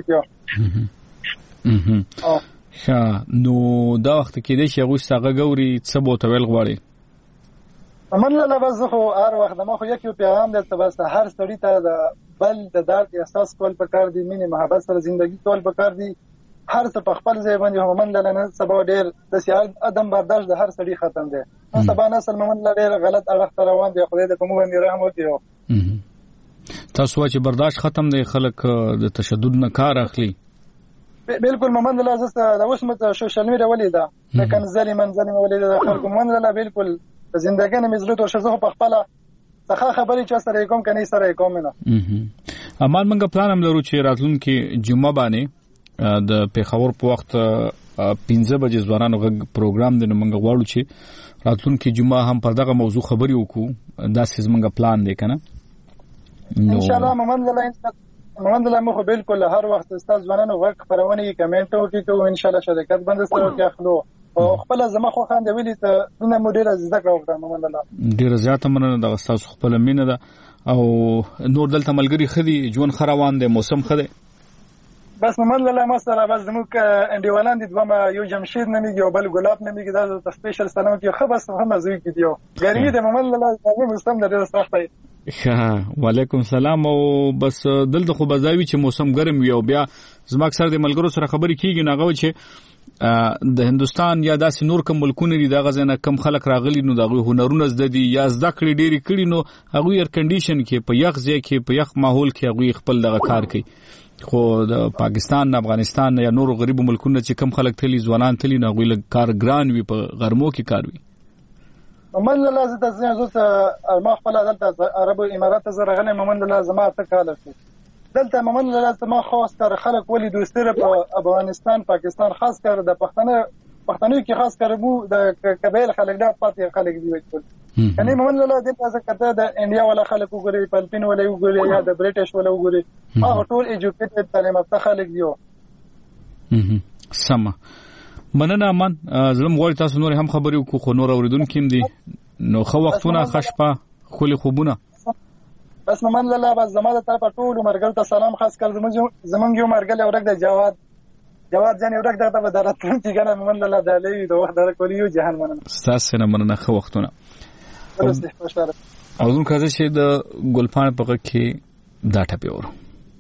وکړي نو دا وخت کې د شغو څنګه ګوري څه بوته ویل غواړي امن له بس خو هر وخت ما خو یو پیغام درته بس هر سړی ته د بل د درد احساس کول پکار دي مینه محبت سره ژوندۍ کول پکار دي هر څه په خپل ځای باندې همن لنه سبا ډېر د سیال ادم برداشت د هر سړي ختم دي سبا نسل مومن ډېر غلط اړخ روان دي خدای دې کوم باندې رحم وکړي تاسو چې برداشت ختم دي خلک د تشدد نه کار اخلي بالکل مومن له زسته د اوس مت سوشل میډیا ولیدا د کنزلي منزلي ولیدا د خلکو مومن له بالکل زندګۍ نه مزلوت او شزه په خپل څخه خبرې چې سره کوم کني سره کوم نه امان منګه پلان هم لرو چې راتلونکي جمعه باندې د پیښور په وخت 15 بجې ځوانانو غږ پروګرام د منګه غواړو چې راتلونکي جمعه هم پر دغه موضوع خبرې وکړو دا سیس منګه پلان دی کنه ان شاء الله مومند له مخ بالکل هر وخت استاد ځوانانو غږ خبرونه کې کمنټ وکړو ان شاء الله شرکت بند سره کې اخلو او خپل زما خو خان دی ویلي ته دنه مدیر زده کړو مومند الله ډیر زیاته مننه د استاد خپل مینه ده او نور دلته ملګری خدي ژوند خروان دی موسم خدي بس مومند الله مسره بس زموږ انډیوالان دي دوه یو جمشید نمیږي او بل ګلاب نمیږي دا د سپیشل سلام کې خو بس هم زوی کې دیو ګرمي د مومند الله د موسم د ډېر سخت دی وعلیکم السلام او بس دلته خو بزاوی چې موسم ګرم وي او بیا زما اکثر د ملګرو سره خبرې کیږي ناغه چې د هندستان یا داسې نور کوم ملکونه دي دا غزنه کم خلک راغلي نو دغه هنرونه زده دي یا زده کړی ډېری کړي نو هغه ایر کنډیشن کې په یخ ځای کې په یخ ماحول کې هغه خپل دغه کار کوي خو د پاکستان افغانستان یا نور غریب ملکونو چې کم خلک تلي ځوانان تلي نه غوي کار ګران وي په غرمو کې کار وي ممن لازم تاسو ما خپل دلته عربو امارات زره غنه ممن لازم ما تکاله دلته ممن لازم ما خاص کر خلک ولې دوستره په افغانستان پاکستان خاص کر د پښتنو کې خاص کر مو د قبایل خلک دا پاتې خلک دی وایي کني ممن لازم تاسو کته د انډیا ولا خلک وګوري فلپین ولا وګوري یا د بریټیش ولا وګوري هغه ټول ایجوکیټډ تعلیم یافته خلک دیو سم مننه من زلم غوړ تاسو نور هم خبرې وکړو خو نور اوریدونکو هم دي نو خو وختونه خشپه خولي خوبونه بس ممن الله بس زماده طرفه ټول مرګل ته سلام خاص کړ زمونږ یو مرګل اورک د جواد جان اورک دغه به درته چې کنه ممن الله دالي د وخت در کولیو جهان مننه تاسو نه مننه خو وختونه او دون کازه چې د ګلپان په کې دا ټپي ورو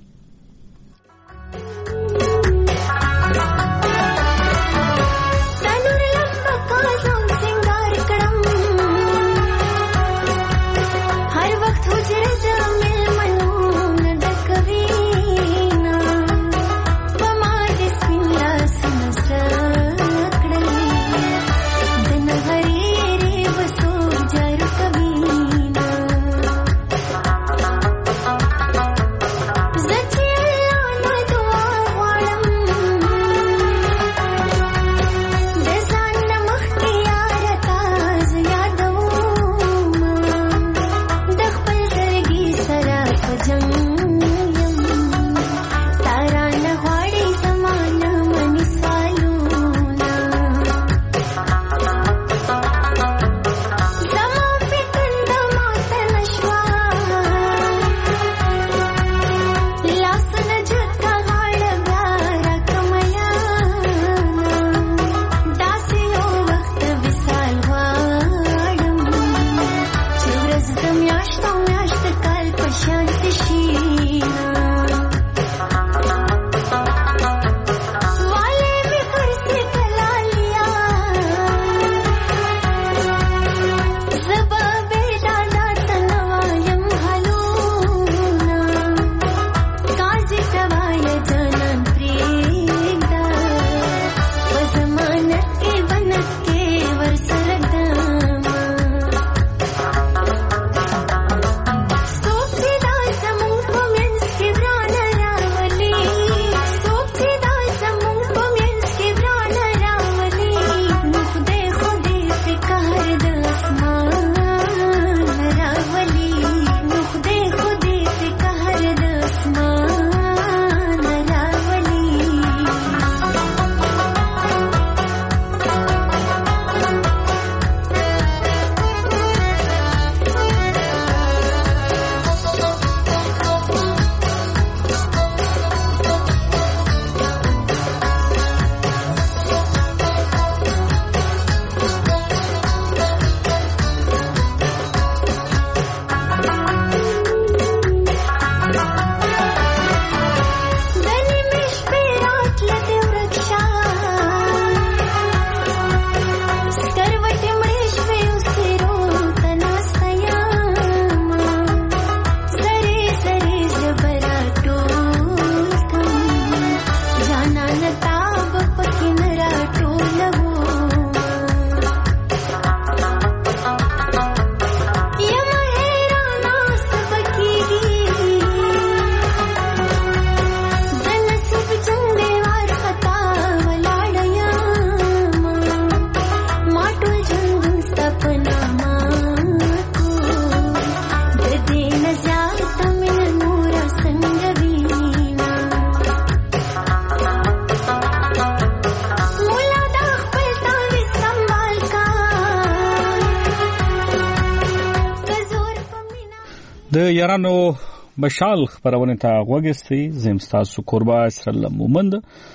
د یارانو مشال خبرونه ته وګستي زمستاسو قربا سره مومند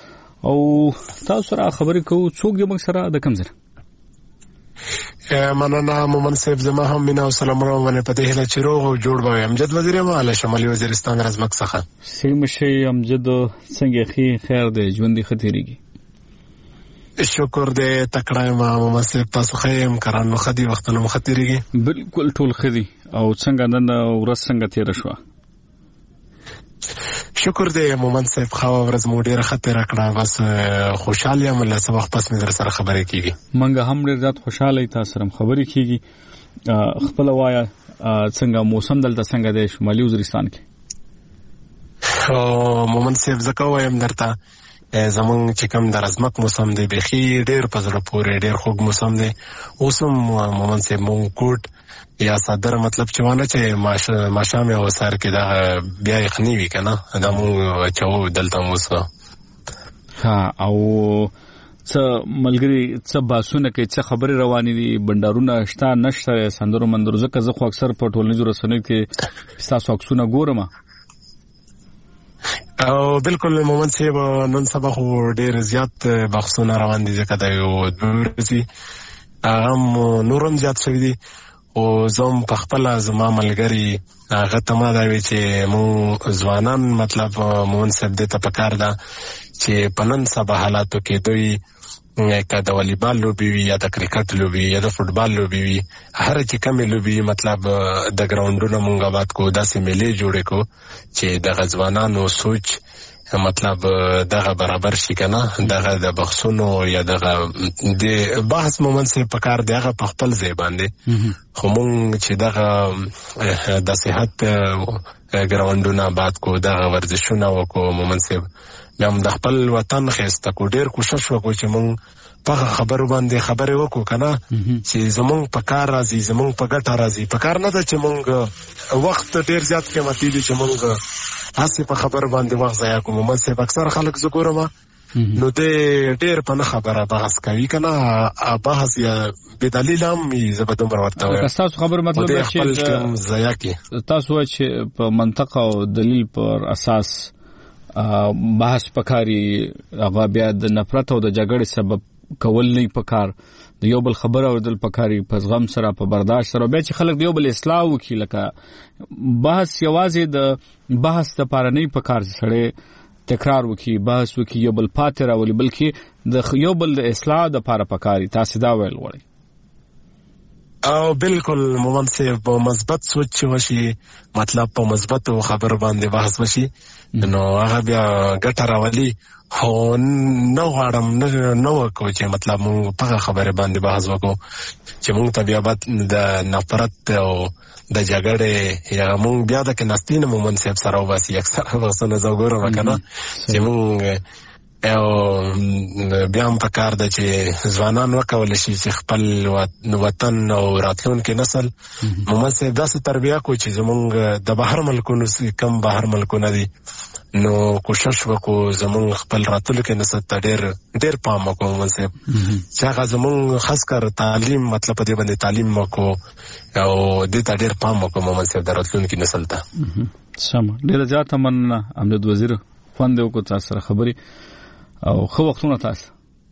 او تاسو را خبرې کوو څوک یې موږ سره د کم ځای مننه مومن صاحب زما هم مینا او سلام روانه پته هله چې روغ او جوړ به امجد وزیر اعلی شمالي وزیرستان رزمک څخه سیم شي امجد څنګه خیر دی ژوند خطرېږي شکر دې تکړه ما مومن صاحب تاسو خیم کرانو خدي وختونو خطرېږي بالکل ټول خدي او څنګه نن ورځ څنګه تیر شو شکر دې مومن صاحب، خو ورځ مو ډیره خطر کړه، بس خوشاله یم له څه وخت پس مې در سره خبرې کیږي. منګه هم ډیر زیات خوشاله تاسو سره خبرې کیږي. خپل وایا څنګه موسم دلته څنګه دی شمالي وزیرستان کې؟ مومن صاحب زکه وایم درته زمونږ چې کوم د رزمک موسم دی بيخي ډیر په زړه پورې ډیر خوږ موسم دی. اوس هم مومن صاحب مونږ کوټ یا صدر مطلب چې وانه چې ماشام او سر کې دا بیا یخنی وی کنه دا مونږ چاو دلته موسه ها او څه ملګری څه باسونه کې څه خبرې روانې دي بندرونه شته نشته سندرو مندرو زکه زه خو اکثر په ټولنیزو رسنیو کې تاسو عکسونه ګورم. او بالکل مومن صاحب نن سبا خو ډیر زیات بحثونه روان دي ځکه دا یو ورځي هم نورم زیات شوی دي. او زم په خپل زما ملګری هغه ته ما دا وی چې مو ځوانان مطلب مومن صاحب دې ته پکار ده چې پنن سبا حالاتو کې دوی که د والیبال لوبي وي یا د کرکټ لوبي یا د فوټبال لوبي وي هر چې کومې لوبي مطلب د ګراوندونو مونږ آباد کو داسې میلې جوړې کو چې د غزوانانو سوچ مطلب دغه برابر شي کنه دغه د بحثونو یا دغه د بحث مومن سره پکار دی هغه په خپل ځای باندې خو مونږ چې دغه د صحت ګراوندونه آباد کو دغه ورزشونه وکړو مومن سره هم د خپل وطن خسته کو ډیر کوشش وکړو چې مونږ په خبرو باندې خبرې وکړو کنه چې زمونږ په کار راځي زمونږ په ګټه راځي په کار نه ده چې مونږ وخت ډیر زیات قیمتي دي چې مونږ هسې په خبر باندې وخت ضایع کوم. مومن صاحب اکثر خلک زه ګورم نو دې ډېر په نه خبره بحث کوي که نه بحث یا بې دلیل هم زه به دومره ورته وایم ستاسو خبر مطلب ده چې ضایع کړي. تاسو وایئ چې په منطق او دلیل پر اساس بحث پکاري هغه بیا د نفرت او د جګړې سبب کول نه پکار د یو بل خبره اوردل پکاري په زغم سره په برداشت سره بیا چې خلک د یو بل اصلاح وکړي لکه بحث یوازې د بحث د پاره نه پکار سره تکرار وکړي بحث وکړي یو بل پاتې راولي بلکې د یو بل د اصلاح د پاره پکاري. تاسو دا ویل غواړئ؟ او بالکل مومن صاحب په مثبت سوچ وشي مطلب په مثبت خبر باندې بحث وشي نو هغه بیا ګټه راولي. خو نو غواړم نو وکړو چې مطلب مونږ په خبره باندې بحث وکړو چې مونږ ته بیا د نفرت او د جګړې یا مونږ بیا د کناستین مومن صاحب سره وباسي اکثر وختونه زه ګورم کنه چې مونږ او بیا هم پکار ده چې ځوانان وکولی شي چې خپل وطن او راتلونکي نسل مومن صاحب داسې تربیه کړو چې زمونږ د بهر ملکونو کم بهر ملکونه دي نو کوشش وکړو زمونږ خپل راتلونکي نسل ته ډېر پام وکړو مومن صاحب چې هغه زمونږ خاص کر تعلیم مطلب په دې باندې تعلیم وکړو او دې ته ډېر پام وکړو مومن صاحب د راتلونکي نسل ته. سم ډېره زیاته مننه امجد وزیر خوند وکړو تاسو سره خبرې او خو وختونه تاسو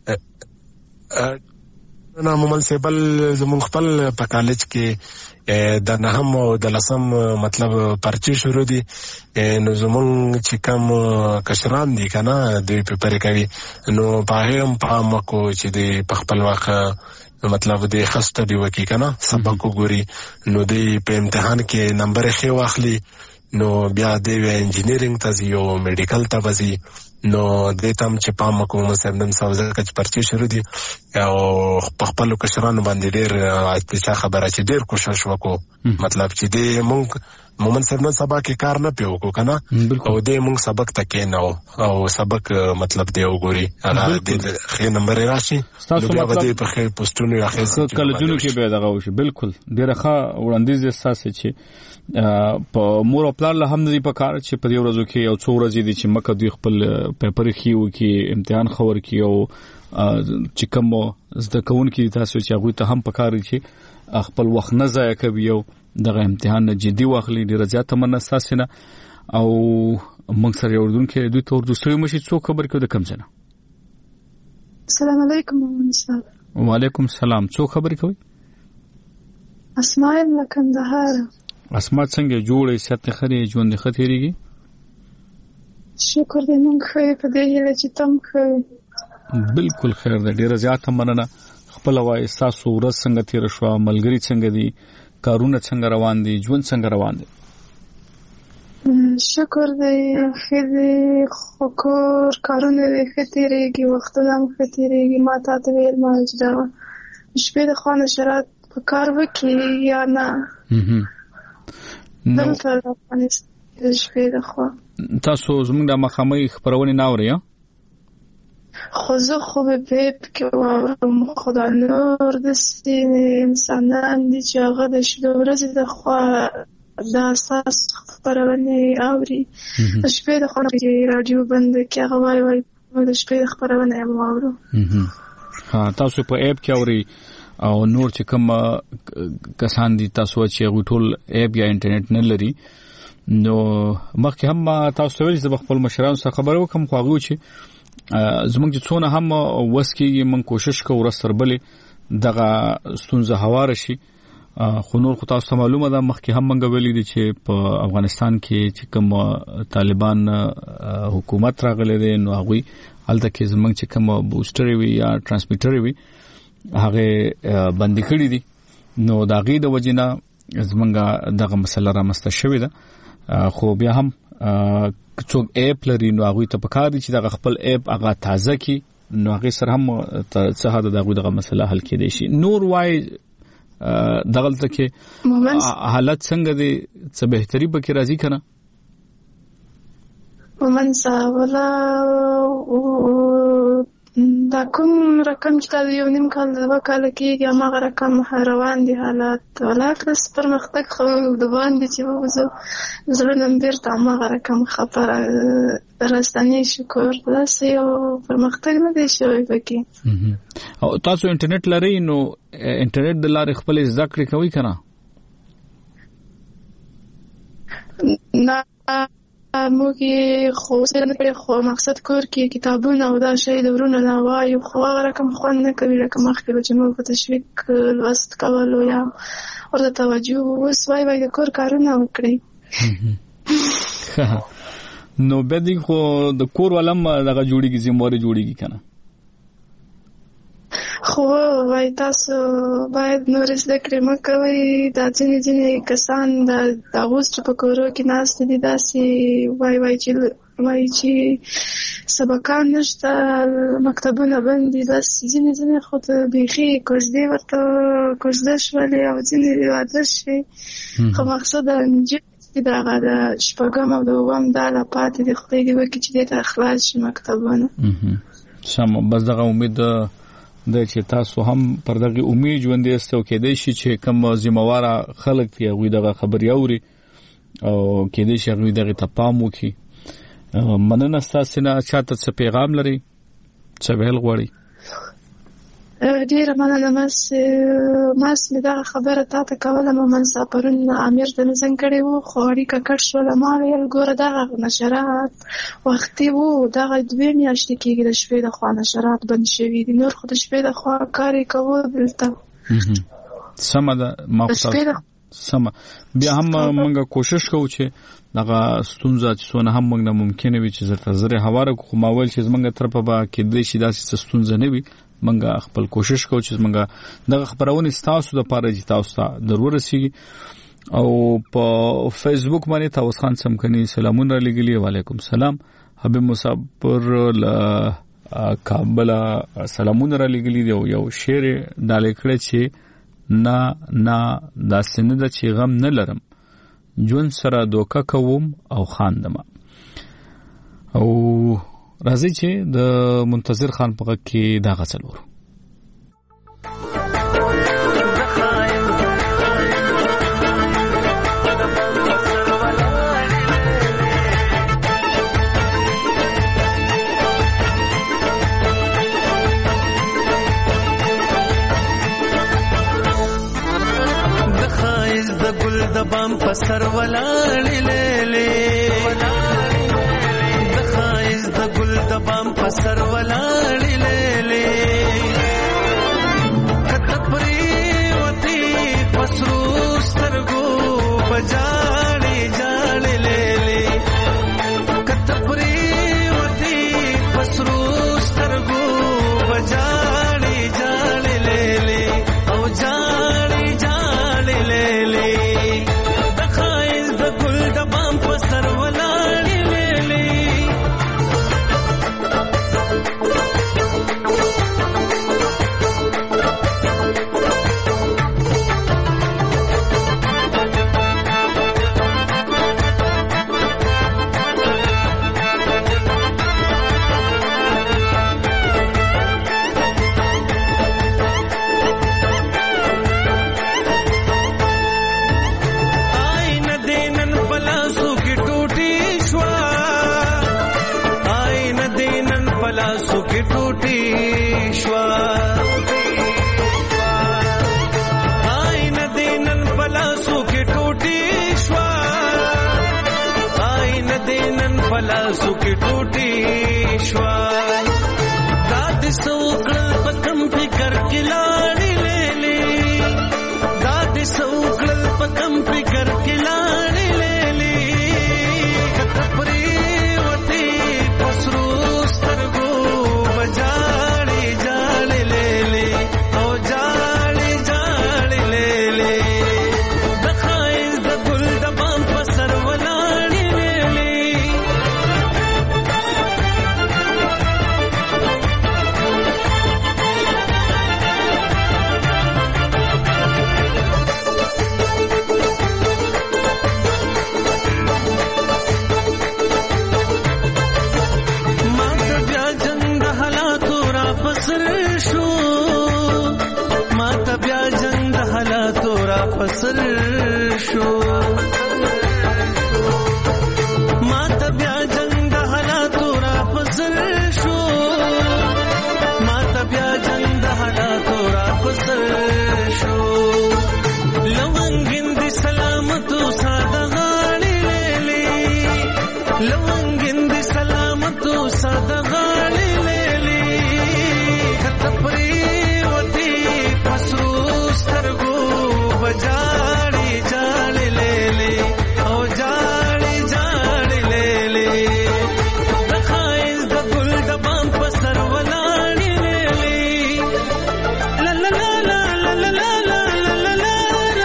نه مومن صاحب زمونږ خپل په کالج کې د نهم او د لسم مطلب پرچې شروع دي نو زمونږ چې کم کشران دي که نه دوی پیپرې کوي نو په هغې هم پام وکړو چې دوی په خپل وخت مطلب دوی ښه سټډي وکړي که نه سبق وګوري نو دوی په امتحان کې نمبر ښې واخلي نو بیا دوی انجینیرینګ ته ځي او میډیکل ته به ځي نو دې ته هم چې پام وکړو صاحب نن سبا ځکه چې پرچې شروع دي او په خپلو کشرانو باندې ډېر چا خبره چې ډېر کوشش وکړو مطلب چې دې مونږ مومن صاحب نن سبا کې کار نه پې وکړو که نه او دې مونږ سبق ته کېنو او سبق مطلب دې وګوري هغه دې ښې نمبر یې راشي نو بیا به دې په ښې پوسټونو یا ښې کالجونو کې بیا دغه وشي. بالکل ډېره ښه وړاندیز یې ستاسې چې په مور او پلار له هم دې په کار چې په دې ورځو کې یو څو ورځې دي چې مکه دوی خپل پیپر ښې وکړي امتحان ښه ورکړي او چې کوم زده کوونکي تاسو چې هغوی ته هم په کار چې خپل وخت نه ضایع کوي او دغه امتحان نه جدي واخلي. ډېره زیاته مننه ستاسې نه او موږ سره یو اردونکي دوی ته اردو ستړي مشي څوک خبرې کوي د کوم ځای نه؟ السلام علیکم مومن صاحب. وعلیکم السلام. څوک خبرې کوي؟ اسماء له کندهار. اسماء څنګه جوړې صحت ښه دی ژوند ښه تېرېږي؟ شکر دې مونږ ښه یو په دې هیله چې تم ښه وي. بالکل خیر ده. ډېره زیاته مننه. خپله وایي ستاسو ورځ څنګه تېره شوه ملګري څنګه دي کارونه څنګه روان دي ژوند څنګه روان دی؟ شکر دی ښه دی خو کور کارونه دی ښه تېرېږي وختونه هم ښه تېرېږي ما تا ته ویل ما چې دا شپې د خوا نشرات په کار وکړي یا نه دلته د افغانستان د شپې د خوا تاسو زموږ د مخامخ خپرونې نه اورئ خو زه خو به کې واورم خو دا نور داسې انسانان دي چې هغه د شپې ورځې د خوا د اساس خپرونې اوري د شپې د خوا راډیو بند کې هغه وایي د شپې د خپرونې هم واورو تاسو په اپ کې اورئ او نور چې کوم کسان دي تاسو چې ټول اپ یا انټرنیټ نه لري نو مخکې هم تاسو ویل چې خپل مشرانو سره خبرو کوم خو هغه چې زمونږ چې څونه هم وسکیږي من کوشش کوو رسربلې دغه ستونزه هوار شي خو نور خو تاسو معلومه ده مخکې هم منګ ویلي دي چې په افغانستان کې چې کوم طالبان حکومت راغلي دي نو هغه هلته کې زمونږ چې کوم بوستر وي یا ترانسمیټر وي هغه بند کړی دي نو دا غي د وجنه زمونږ دغه مسله را مسته شوې ده خو بیا هم څوک اپ لري نو هغه ته پکار دي چې د خپل اپ هغه تازه کی نو هغه سره هم څه هدا دغه مسله حل کړي شي نور وای دغلته کې حالت څنګه دي څه بهتري پکې راځي کنه ومنسا ولا دا کوم رقم چې دا یو نیم کال د وکاله کېږي هغه رقم روان دي حالات ولاکس پرمختګ خو د باندې چې وځو زړه نن بیرته هغه رقم خبره راستنی شکر داسې یو پرمختګ نه دی شوی پکې او تاسو انټرنیټ لرئ نو انټرنیټ د لارې خپل زده کړې کوي کنه نه موږ خو څنګه خو مقصد کور کې کتابونه او دا شی د ورونو نه وایو خو هغه رقم خوند نه کوي لکه مخکې چې موږ په تشویق لوست کولو یا ورته توجه اوس وای د کور کارونه وکړي نو بدی خو د کور ولم دغه جوړیږي زموږه جوړیږي کنه خو وای تاسو باید نور زده کړئ مکوئ دا ځینې کسان د اوس چې په کورو کې ناست دي داسې وای چې سبقان نشته مکتبونه بند دي بس ځینې خو ته بیخي کوزدې ورته کوزده شولې او ځینې واده شي خو مقصد دغه د شپږم او د اووم دا لا پاتې د خدای دې وکړي چې دې ته خلاص شي مکتبونه سم بس دغه امید د چې تاسو هم پر دغه امید ژوند یاست او کېدای شي چې کوم ذمہوار خلک دی هغه دغه خبري اوري او کېدای شي هغه دغه تپام وکي مننه تاسو نه چاته څه پیغام لري څه ویل غواړي ډیره مننه ماس مې دا خبره تاسو کوله مومن سفرون امیر د نزن کړي وو خو اړیکه کټ شول ما ویل ګوره دا نشرات وختي وو دا 2 میاشتې کېږي د شپې د خوا نشرات بند شوي دي نور خو د شپې د خوا کاری کوو دلته سم ده ما سم بیا هم موږ کوشش کوو چې دغه ستونزه چې څونه هم موږ ممکنه وي چې زره هواره خو ماول چې موږ طرفه با کې د شي داسې ستونزه نه وي منګه خپل کوشش کوو چې منګه دغه خبرونه تاسو د پاره چې تاسو ته ضرورت سي او په فیسبوک باندې تاسو خان سمکني سلامونه لګلي وعلیکم السلام حبیب مصبر ل کابل سلامونه لګلي یو شعر د لیکل چې نه داسنه د چې غم نه لرم جون سره دوکه کوم او خاندم او راځي چې د منتظر خان په کې دا غسلور د خایز د ګل د بام په سر ولاړې لېلې پسر ولاړې لېلې کته پرې وتی پسرو سترګو بجاړې جاړې لېلې کته پرې وتی پسرو سترګو بجاړې جاړې لېلې او جاړې جاړې لېلې د خایز د ګل د بام پسر ولاړې پلاسو کې ټوټي شوا داد سوکل پکم فکر کې لاړې لېلې داد سوکل پکم فکر کې لاړې لېلې کتپري وتی پسرو سترګو بجاړې جاړې لېلې او جاړې جاړې لېلې د خایز د ګل د بام په سر ولاړې لېلې پسر شو ما ته بیا جنگ د حالاتو را پسر شو ما ته بیا جنگ د حالاتو را پسر شو لونګین دي سلامتو ساده غاړي لېلې لونګین دي سلامتو ساده غاړي لېلې کتپري وتی پسرو سترګو جاړي جاړي لېلې او جاړي جاړي لېلې د خایز د ګل د بام په سر ولاړې لېلې لا لا لا لا لا لا لا لا لا لا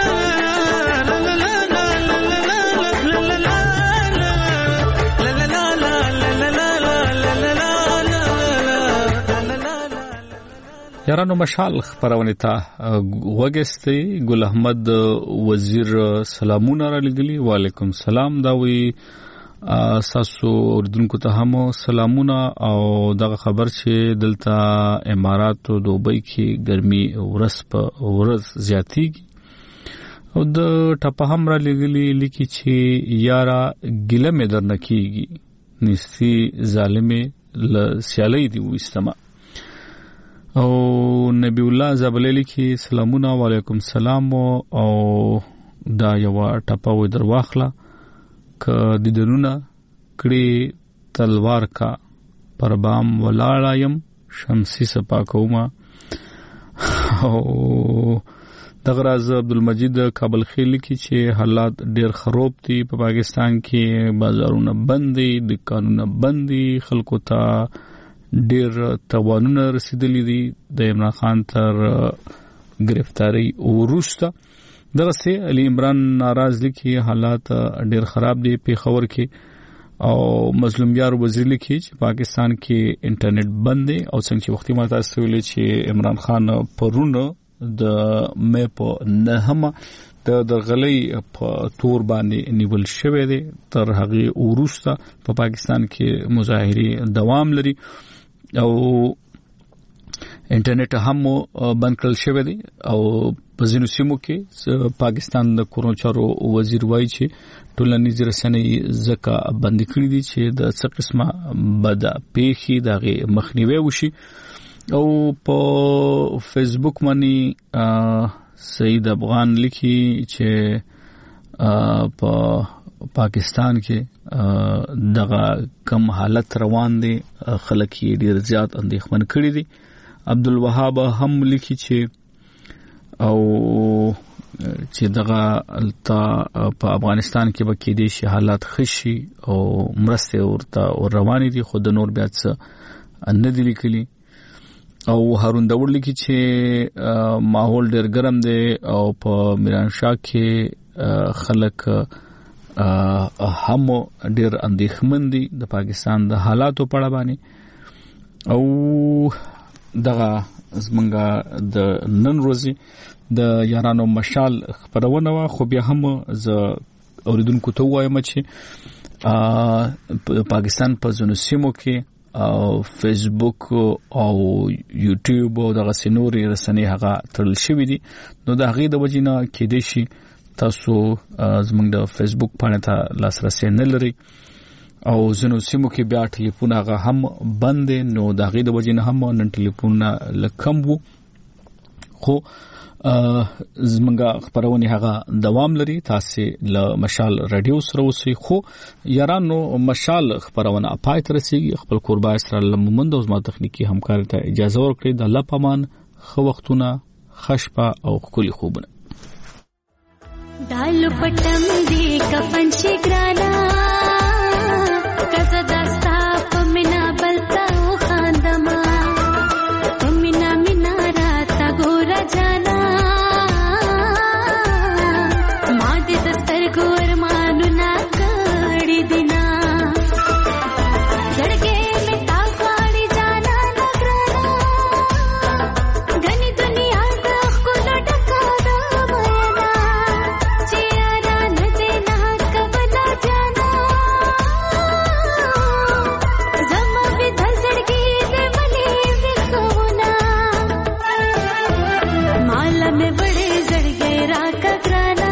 یارانو مشال خبرونه ته وګستې ګل احمد وزیر سلامونه را لګلی وعلیکم سلام دا وی ساسو اردوونکو ته هم سلامونه او دغه خبر چې دلته امارات او دوبۍ کې ګرمي ورځ په ورځ زیاتیږي او د ټپه هم را لګلی لیکي چې یارا ګله مې درنه کیږي نستی ظالمه ل سیالي دی وستما او نبی الله زبلیلی کی سلامونه وعلیکم سلام او دا یو ټپه و درواخله ک د دنونه کړي تلوار کا پربام ولاړایم شمسي سپا کوما او دغراز عبدالمجید کابل خیل کی چې حالات ډیر خراب دي په پاکستان کې بازارونه بند دي دکانونه بند دي خلکو ته ډیر توانونه رسیدلې دي د عمران خان تر گرفتاری وروسته درسته علي عمران ناراض لیکي حالات ډیر خراب دي پیښور کې او مظلوم یار وزیر لیکي چې پاکستان کې انټرنیټ بند دی او څنګه چې وختي ماته استویل چې عمران خان پرونه د مې په نهمه د درغلي په تور باندې نیول شوې دي تر هغه وروسته په پاکستان کې مظاهره دوام لري او انټرنیټ هم بند کړل شوی دی او په ځینو سیمو کې پاکستان د کورونو چارو وزیر وایي چې ټولنیز رسنۍ زکه بند کړې دي چې د څه قسمه بد پیښې دغه مخنیوي وشي او په فیسبوک باندې سید افغان لیکي چې په پاکستان کې دغه کم حالت روان دي خلک یې ډیر زیات اندېښمن کړي دي عبدالوهاب هم لیکي چې او چې دغه په افغانستان کې به کې دي شي حالات خشي او مرسته ورته روانې دي خو د نور بیا څه ان دي لیکلي او هارون داور لیکي چې ماحول ډیر ګرم دی او په میران شاه کې خلک هم ډیر اندېښمن دي د پاکستان د حالاتو په اړه باندې او دغه زمونږه د نن ورځې د یارانو مشال خبرونه وا خو بیا هم ز اوریدونکو ته وایم چې پاکستان په ځینو سیمو کې او فیسبوک او یوټیوب او دغه سينوري رسنۍ هغه تړل شوې دي نو د هغې د وجې نه کېدای شي تاسو زموږ د فیسبوک باندې ته لاسرسي نه لري او ځینو سیمو کې بیا ټلیفون هغه هم بند نو د هغې د وجې نه هم نن ټلیفون لکم وو خو زمونږ خبرونه هغه دوام لري. تاسو له مشال رادیو سره اوسئ. خو یارانو مشال خبرونه پای تر رسیدي. خپل قربا سره لمومند او زما تخنیکی همکار ته اجازه ورکړئ. د الله پامان خو وختونه خشپه او خولي خوبونه دالو پټم دی کفن شګرانا کزه داستا پمینا بلتا خاندما پمینا مینا راتا ګور جانا ما دې دستر ګور مانو نا کړی دینا زړګې می تا غاړي جانا نګرانا غني دنیا د خپل ټکا دا مینا چیرا نه دینا کبلا جانا زما به زړګې دې ملي وکونا مال مې بڑے زړګې را کګرانا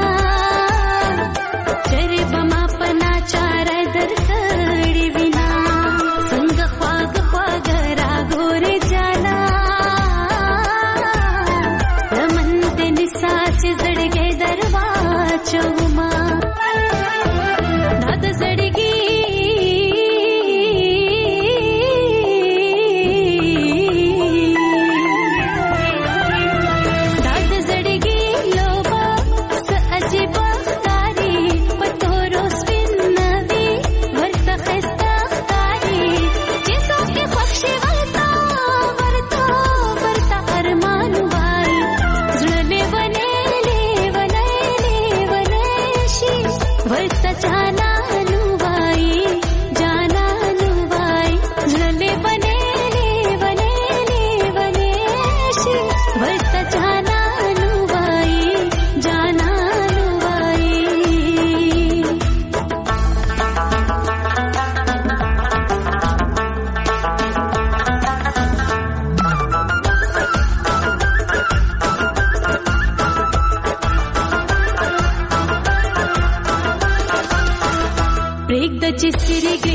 چرې بما پنا چار در کړي وینا څنګه خواګ خواګ را ګورې جانا رمن دې نساس زړګې دروا چوما داد زړګې داد زړګې لوبا س عجیب ښکاری پتورو سپینوي ورته خسته ښکاری چې څوک یې خوښ شي ورته ارمان وای زړه لیونی شي ورته جانانو وای زړه لیونی شي ورته جانانو وای پرېږده چې سترګې